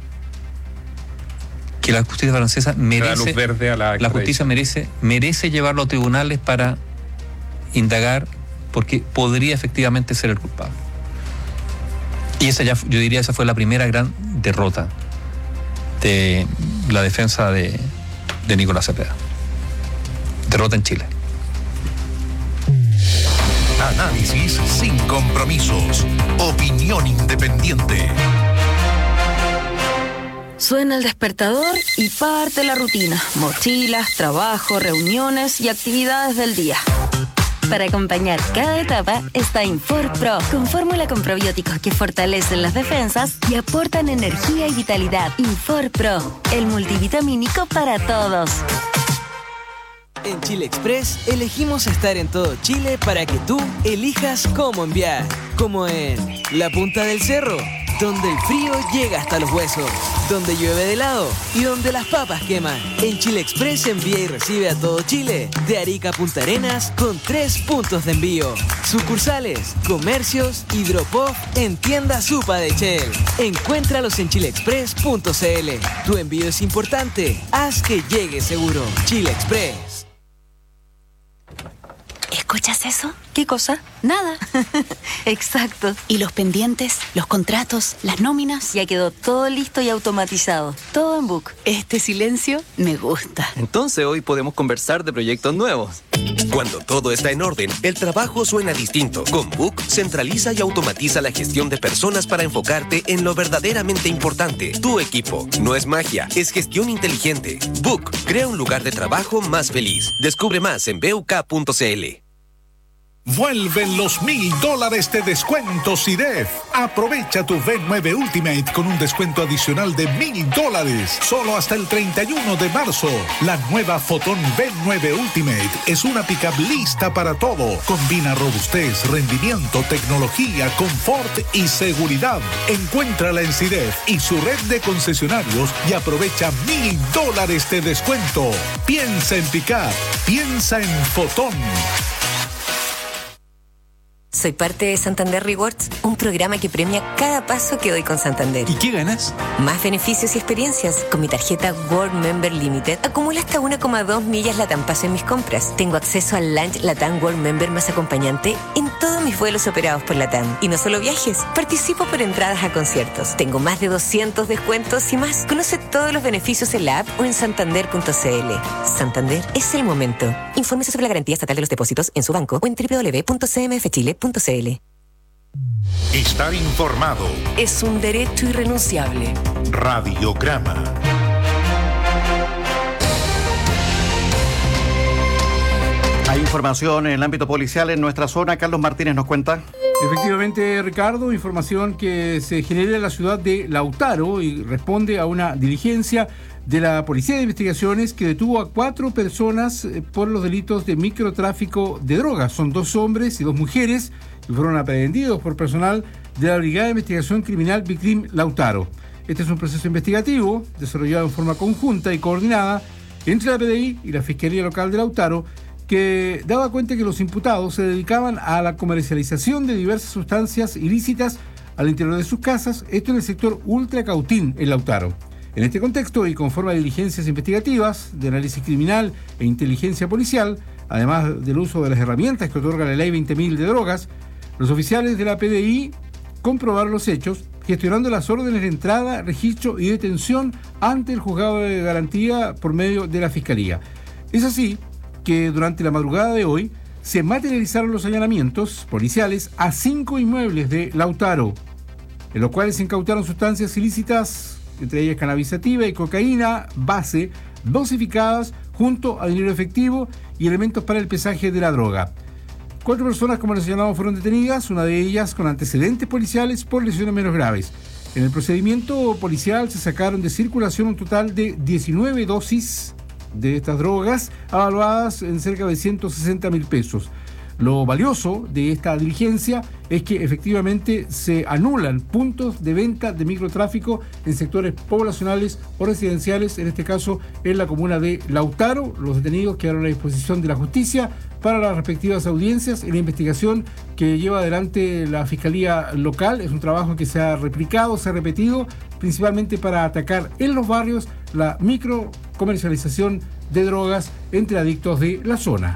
que la justicia francesa merece, la luz verde a la, la justicia merece, merece llevarlo a tribunales para indagar, porque podría efectivamente ser el culpable. Y esa ya, yo diría, esa fue la primera gran derrota de la defensa de, de Nicolás Cepeda. Derrota en Chile. Análisis sin compromisos. Opinión independiente. Suena el despertador y parte la rutina. Mochilas, trabajo, reuniones y actividades del día. Para acompañar cada etapa está Infor Pro, con fórmula con probióticos que fortalecen las defensas y aportan energía y vitalidad. Infor Pro, el multivitamínico para todos. En Chile Express elegimos estar en todo Chile para que tú elijas cómo enviar. Como en la punta del cerro, donde el frío llega hasta los huesos, donde llueve de helado y donde las papas queman. En Chile Express envía y recibe a todo Chile, de Arica a Punta Arenas, con tres puntos de envío. Sucursales, comercios y drop-off en tienda Supa de Shell. Encuéntralos en chile express punto c l. Tu envío es importante, haz que llegue seguro. Chile Express. ¿Escuchas eso? ¿Qué cosa? Nada. Exacto. ¿Y los pendientes, los contratos, las nóminas? Ya quedó todo listo y automatizado. Todo en Book. Este silencio me gusta. Entonces hoy podemos conversar de proyectos nuevos. Cuando todo está en orden, el trabajo suena distinto. Con Book, centraliza y automatiza la gestión de personas para enfocarte en lo verdaderamente importante. Tu equipo. No es magia, es gestión inteligente. Book, crea un lugar de trabajo más feliz. Descubre más en b u k punto c l. Vuelven los mil dólares de descuento C I D E F. Aprovecha tu V nueve Ultimate con un descuento adicional de mil dólares. Solo hasta el treinta y uno de marzo. La nueva Fotón V nueve Ultimate es una pickup lista para todo. Combina robustez, rendimiento, tecnología, confort y seguridad. Encuéntrala en C I D E F y su red de concesionarios y aprovecha mil dólares de descuento. Piensa en pickup. Piensa en Fotón. Soy parte de Santander Rewards, un programa que premia cada paso que doy con Santander. ¿Y qué ganas? Más beneficios y experiencias. Con mi tarjeta World Member Limited acumulo hasta una coma dos millas Latam Paso en mis compras. Tengo acceso al Lunch Latam World Member más acompañante en todos mis vuelos operados por Latam. Y no solo viajes, participo por entradas a conciertos. Tengo más de doscientos descuentos y más. Conoce todos los beneficios en la app o en santander punto c l. Santander es el momento. Infórmese sobre la garantía estatal de los depósitos en su banco o en doble u doble u doble u punto c m f chile punto c l. Estar informado es un derecho irrenunciable. Radiograma. Hay información en el ámbito policial en nuestra zona. Carlos Martínez nos cuenta. Efectivamente, Ricardo, información que se genera en la ciudad de Lautaro y responde a una diligencia de la Policía de Investigaciones que detuvo a cuatro personas por los delitos de microtráfico de drogas. Son dos hombres y dos mujeres y fueron aprehendidos por personal de la Brigada de Investigación Criminal Vicrim Lautaro. Este es un proceso investigativo desarrollado en forma conjunta y coordinada entre la P D I y la Fiscalía Local de Lautaro, que daba cuenta que los imputados se dedicaban a la comercialización de diversas sustancias ilícitas al interior de sus casas, esto en el sector Ultra Cautín, en Lautaro. En este contexto, y conforme a diligencias investigativas de análisis criminal e inteligencia policial, además del uso de las herramientas que otorga la Ley veinte mil de drogas, los oficiales de la P D I comprobaron los hechos, gestionando las órdenes de entrada, registro y detención ante el juzgado de garantía por medio de la Fiscalía. Es así que durante la madrugada de hoy se materializaron los allanamientos policiales a cinco inmuebles de Lautaro, en los cuales se incautaron sustancias ilícitas, entre ellas cannabis sativa y cocaína base, dosificadas junto a dinero efectivo y elementos para el pesaje de la droga. Cuatro personas, como mencionamos, fueron detenidas, una de ellas con antecedentes policiales por lesiones menos graves. En el procedimiento policial se sacaron de circulación un total de diecinueve dosis de estas drogas, evaluadas en cerca de ciento sesenta mil pesos. Lo valioso de esta diligencia es que efectivamente se anulan puntos de venta de microtráfico en sectores poblacionales o residenciales, en este caso en la comuna de Lautaro. Los detenidos quedaron a disposición de la justicia para las respectivas audiencias en la investigación que lleva adelante la Fiscalía Local. Es un trabajo que se ha replicado, se ha repetido, principalmente para atacar en los barrios la microcomercialización de drogas entre adictos de la zona.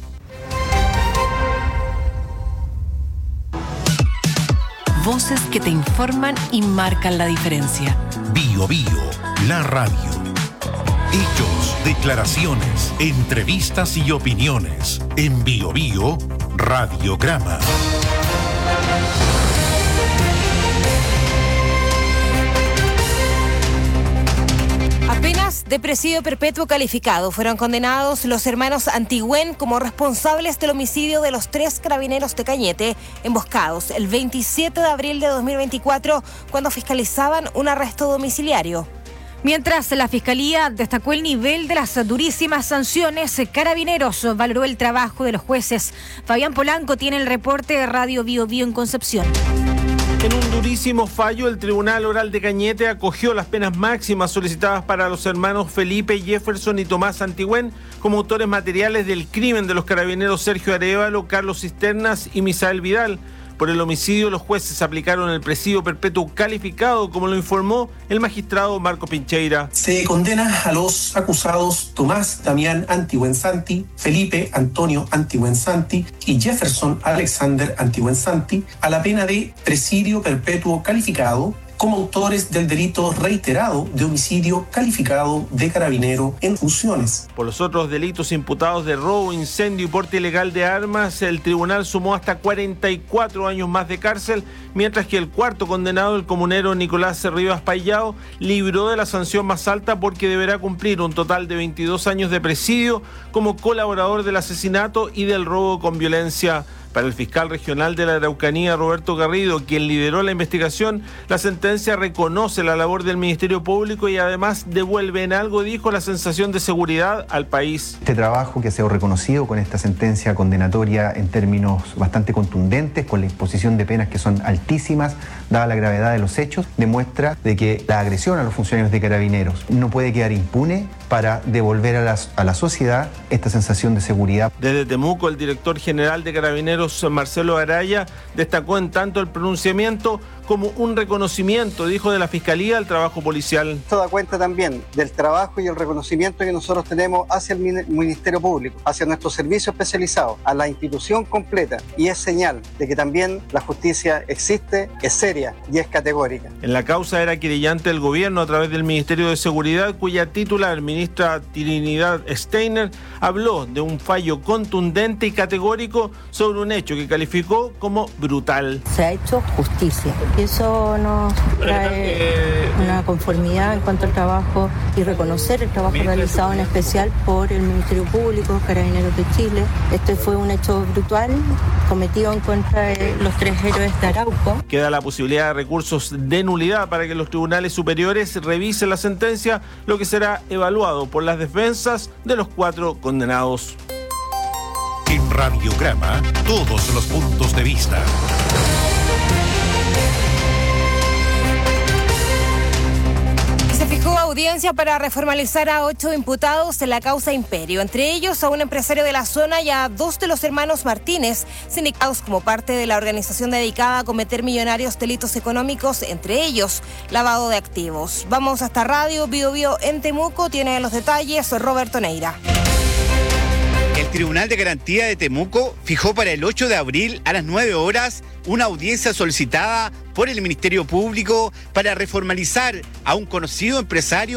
Voces que te informan y marcan la diferencia. Bio Bio, la radio. Hechos, declaraciones, entrevistas y opiniones. En Bio Bio, Radiograma. Apenas de presidio perpetuo calificado fueron condenados los hermanos Antigüén como responsables del homicidio de los tres carabineros de Cañete, emboscados el veintisiete de abril de dos mil veinticuatro, cuando fiscalizaban un arresto domiciliario. Mientras la Fiscalía destacó el nivel de las durísimas sanciones, Carabineros valoró el trabajo de los jueces. Fabián Polanco tiene el reporte de Radio Bio Bio en Concepción. En un durísimo fallo, el Tribunal Oral de Cañete acogió las penas máximas solicitadas para los hermanos Felipe, Jefferson y Tomás Antigüén como autores materiales del crimen de los carabineros Sergio Arévalo, Carlos Cisternas y Misael Vidal. Por el homicidio, los jueces aplicaron el presidio perpetuo calificado, como lo informó el magistrado Marco Pincheira. Se condena a los acusados Tomás Damián Antigüén Santi, Felipe Antonio Antigüén Santi y Jefferson Alexander Antigüén Santi a la pena de presidio perpetuo calificado como autores del delito reiterado de homicidio calificado de carabinero en funciones. Por los otros delitos imputados de robo, incendio y porte ilegal de armas, el tribunal sumó hasta cuarenta y cuatro años más de cárcel, mientras que el cuarto condenado, el comunero Nicolás Rivas Payao, libró de la sanción más alta porque deberá cumplir un total de veintidós años de presidio como colaborador del asesinato y del robo con violencia. Para el fiscal regional de la Araucanía, Roberto Garrido, quien lideró la investigación, la sentencia reconoce la labor del Ministerio Público y además devuelve en algo, dijo, la sensación de seguridad al país. Este trabajo que ha sido reconocido con esta sentencia condenatoria en términos bastante contundentes, con la imposición de penas que son altísimas, dada la gravedad de los hechos, demuestra de que la agresión a los funcionarios de Carabineros no puede quedar impune para devolver a la, a la sociedad esta sensación de seguridad. Desde Temuco, el director general de Carabineros, Marcelo Araya, destacó en tanto el pronunciamiento como un reconocimiento, dijo, de la Fiscalía al trabajo policial. Esto da cuenta también del trabajo y el reconocimiento que nosotros tenemos hacia el Ministerio Público, hacia nuestro servicio especializado, a la institución completa, y es señal de que también la justicia existe, es seria y es categórica. En la causa era querellante el gobierno a través del Ministerio de Seguridad, cuya titular, ministra Trinidad Steiner, habló de un fallo contundente y categórico sobre un hecho que calificó como brutal. Se ha hecho justicia. Eso nos trae una conformidad en cuanto al trabajo y reconocer el trabajo realizado en especial por el Ministerio Público, Carabineros de Chile. Este fue un hecho brutal cometido en contra de los tres héroes de Arauco. Queda la posibilidad de recursos de nulidad para que los tribunales superiores revisen la sentencia, lo que será evaluado por las defensas de los cuatro condenados. En Radiograma, todos los puntos de vista. Se fijó audiencia para reformalizar a ocho imputados en la causa Imperio, entre ellos a un empresario de la zona y a dos de los hermanos Martínez, sindicados como parte de la organización dedicada a cometer millonarios delitos económicos, entre ellos lavado de activos. Vamos hasta Radio Bio Bio en Temuco, tiene los detalles Roberto Neira. El Tribunal de Garantía de Temuco fijó para el ocho de abril a las nueve horas una audiencia solicitada por el Ministerio Público para reformalizar a un conocido empresario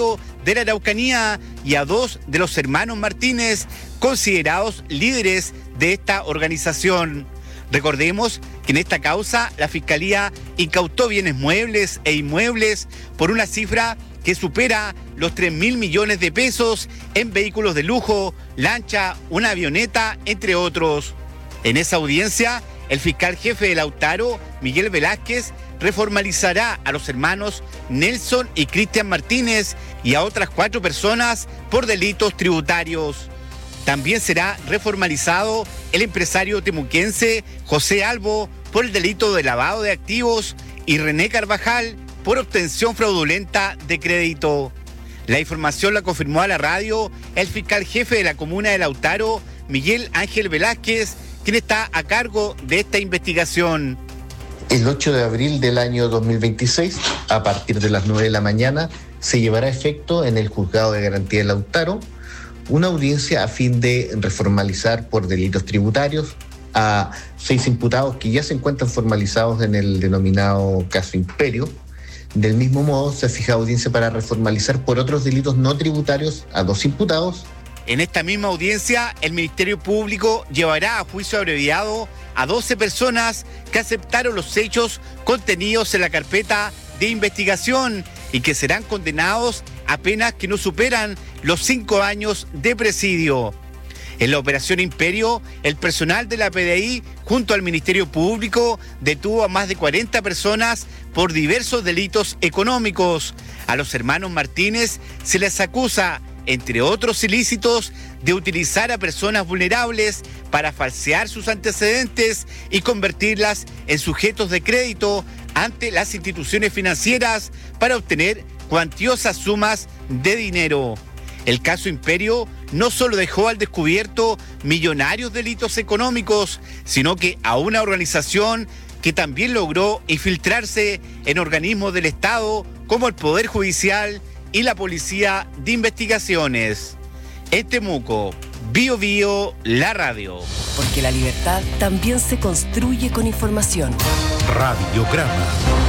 de la Araucanía y a dos de los hermanos Martínez, considerados líderes de esta organización. Recordemos que en esta causa la Fiscalía incautó bienes muebles e inmuebles por una cifra que supera los tres mil millones de pesos en vehículos de lujo, lancha, una avioneta, entre otros. En esa audiencia, el fiscal jefe de Lautaro, Miguel Velázquez, reformalizará a los hermanos Nelson y Cristian Martínez y a otras cuatro personas por delitos tributarios. También será reformalizado el empresario temuquense José Albo por el delito de lavado de activos y René Carvajal por obtención fraudulenta de crédito. La información la confirmó a la radio el fiscal jefe de la comuna de Lautaro, Miguel Ángel Velázquez, quien está a cargo de esta investigación. El ocho de abril del año dos mil veintiséis, a partir de las nueve de la mañana, se llevará a efecto en el Juzgado de Garantía de Lautaro una audiencia a fin de reformalizar por delitos tributarios a seis imputados que ya se encuentran formalizados en el denominado caso Imperio. Del mismo modo, se fija audiencia para reformalizar por otros delitos no tributarios a dos imputados. En esta misma audiencia, el Ministerio Público llevará a juicio abreviado a doce personas que aceptaron los hechos contenidos en la carpeta de investigación y que serán condenados a penas que no superan los cinco años de presidio. En la operación Imperio, el personal de la P D I, junto al Ministerio Público, detuvo a más de cuarenta personas por diversos delitos económicos. A los hermanos Martínez se les acusa, entre otros ilícitos, de utilizar a personas vulnerables para falsear sus antecedentes y convertirlas en sujetos de crédito ante las instituciones financieras para obtener cuantiosas sumas de dinero. El caso Imperio no solo dejó al descubierto millonarios delitos económicos, sino que a una organización que también logró infiltrarse en organismos del Estado como el Poder Judicial y la Policía de Investigaciones. En Temuco, Bio Bio, la radio. Porque la libertad también se construye con información. Radiograma.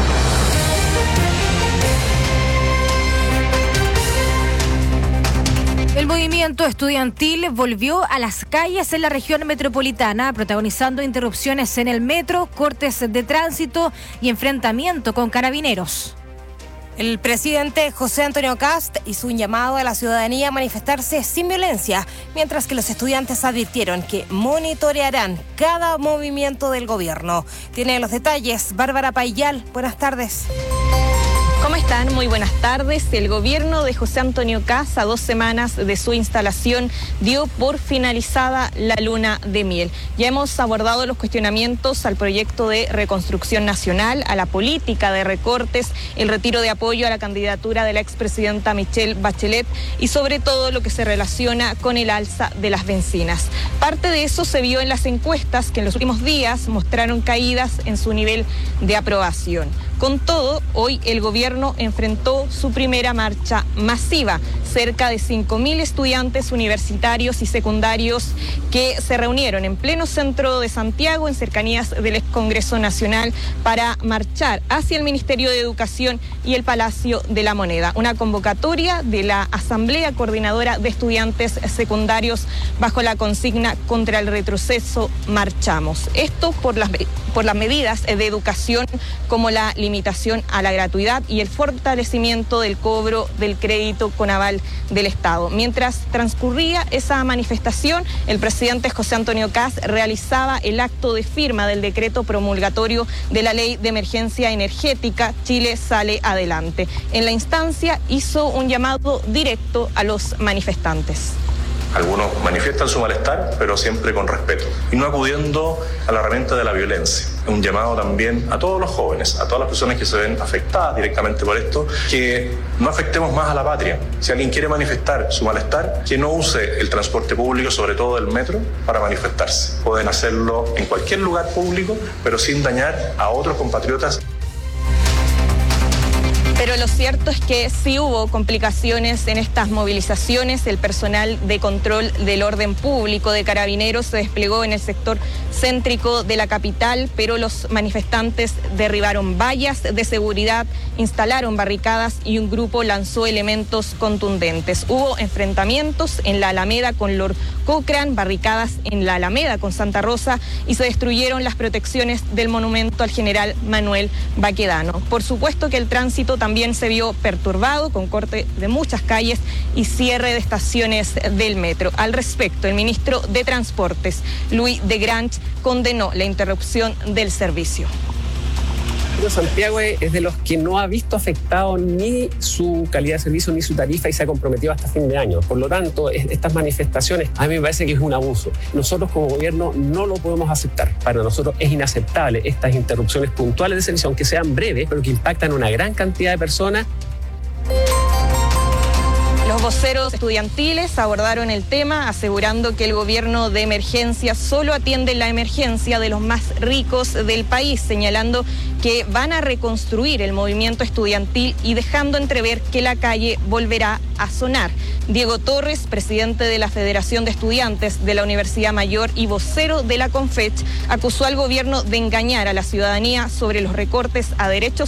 El movimiento estudiantil volvió a las calles en la región metropolitana, protagonizando interrupciones en el metro, cortes de tránsito y enfrentamiento con carabineros. El presidente José Antonio Kast hizo un llamado a la ciudadanía a manifestarse sin violencia, mientras que los estudiantes advirtieron que monitorearán cada movimiento del gobierno. Tiene los detalles Bárbara Payal. Buenas tardes. ¿Cómo están? Muy buenas tardes. El gobierno de José Antonio Kast, a dos semanas de su instalación, dio por finalizada la luna de miel. Ya hemos abordado los cuestionamientos al proyecto de reconstrucción nacional, a la política de recortes, el retiro de apoyo a la candidatura de la expresidenta Michelle Bachelet y sobre todo lo que se relaciona con el alza de las bencinas. Parte de eso se vio en las encuestas que en los últimos días mostraron caídas en su nivel de aprobación. Con todo, hoy el gobierno enfrentó su primera marcha masiva. Cerca de cinco mil estudiantes universitarios y secundarios que se reunieron en pleno centro de Santiago, en cercanías del Congreso Nacional, para marchar hacia el Ministerio de Educación y el Palacio de la Moneda. Una convocatoria de la Asamblea Coordinadora de Estudiantes Secundarios bajo la consigna contra el retroceso, marchamos. Esto por las, por las medidas de educación como la limitación a la gratuidad y el fortalecimiento del cobro del crédito con aval del Estado. Mientras transcurría esa manifestación, el presidente José Antonio Kast realizaba el acto de firma del decreto promulgatorio de la Ley de Emergencia Energética Chile Sale Adelante. En la instancia hizo un llamado directo a los manifestantes. Algunos manifiestan su malestar, pero siempre con respeto y no acudiendo a la herramienta de la violencia. Un llamado también a todos los jóvenes, a todas las personas que se ven afectadas directamente por esto, que no afectemos más a la patria. Si alguien quiere manifestar su malestar, que no use el transporte público, sobre todo el metro, para manifestarse. Pueden hacerlo en cualquier lugar público, pero sin dañar a otros compatriotas. Pero Pero lo cierto es que sí hubo complicaciones en estas movilizaciones. El personal de control del orden público de Carabineros se desplegó en el sector céntrico de la capital, pero los manifestantes derribaron vallas de seguridad, instalaron barricadas y un grupo lanzó elementos contundentes. Hubo enfrentamientos en la Alameda con Lord Cochrane, barricadas en la Alameda con Santa Rosa y se destruyeron las protecciones del monumento al general Manuel Baquedano. Por supuesto que el tránsito también se vio perturbado con corte de muchas calles y cierre de estaciones del metro. Al respecto, el ministro de Transportes, Louis de Grange, condenó la interrupción del servicio. Santiago es de los que no ha visto afectado ni su calidad de servicio ni su tarifa y se ha comprometido hasta fin de año. Por lo tanto, estas manifestaciones a mí me parece que es un abuso. Nosotros como gobierno no lo podemos aceptar. Para nosotros es inaceptable estas interrupciones puntuales de servicio, aunque sean breves, pero que impactan a una gran cantidad de personas. Los voceros estudiantiles abordaron el tema, asegurando que el gobierno de emergencia solo atiende la emergencia de los más ricos del país, señalando que van a reconstruir el movimiento estudiantil y dejando entrever que la calle volverá a sonar. Diego Torres, presidente de la Federación de Estudiantes de la Universidad Mayor y vocero de la CONFECH, acusó al gobierno de engañar a la ciudadanía sobre los recortes a derechos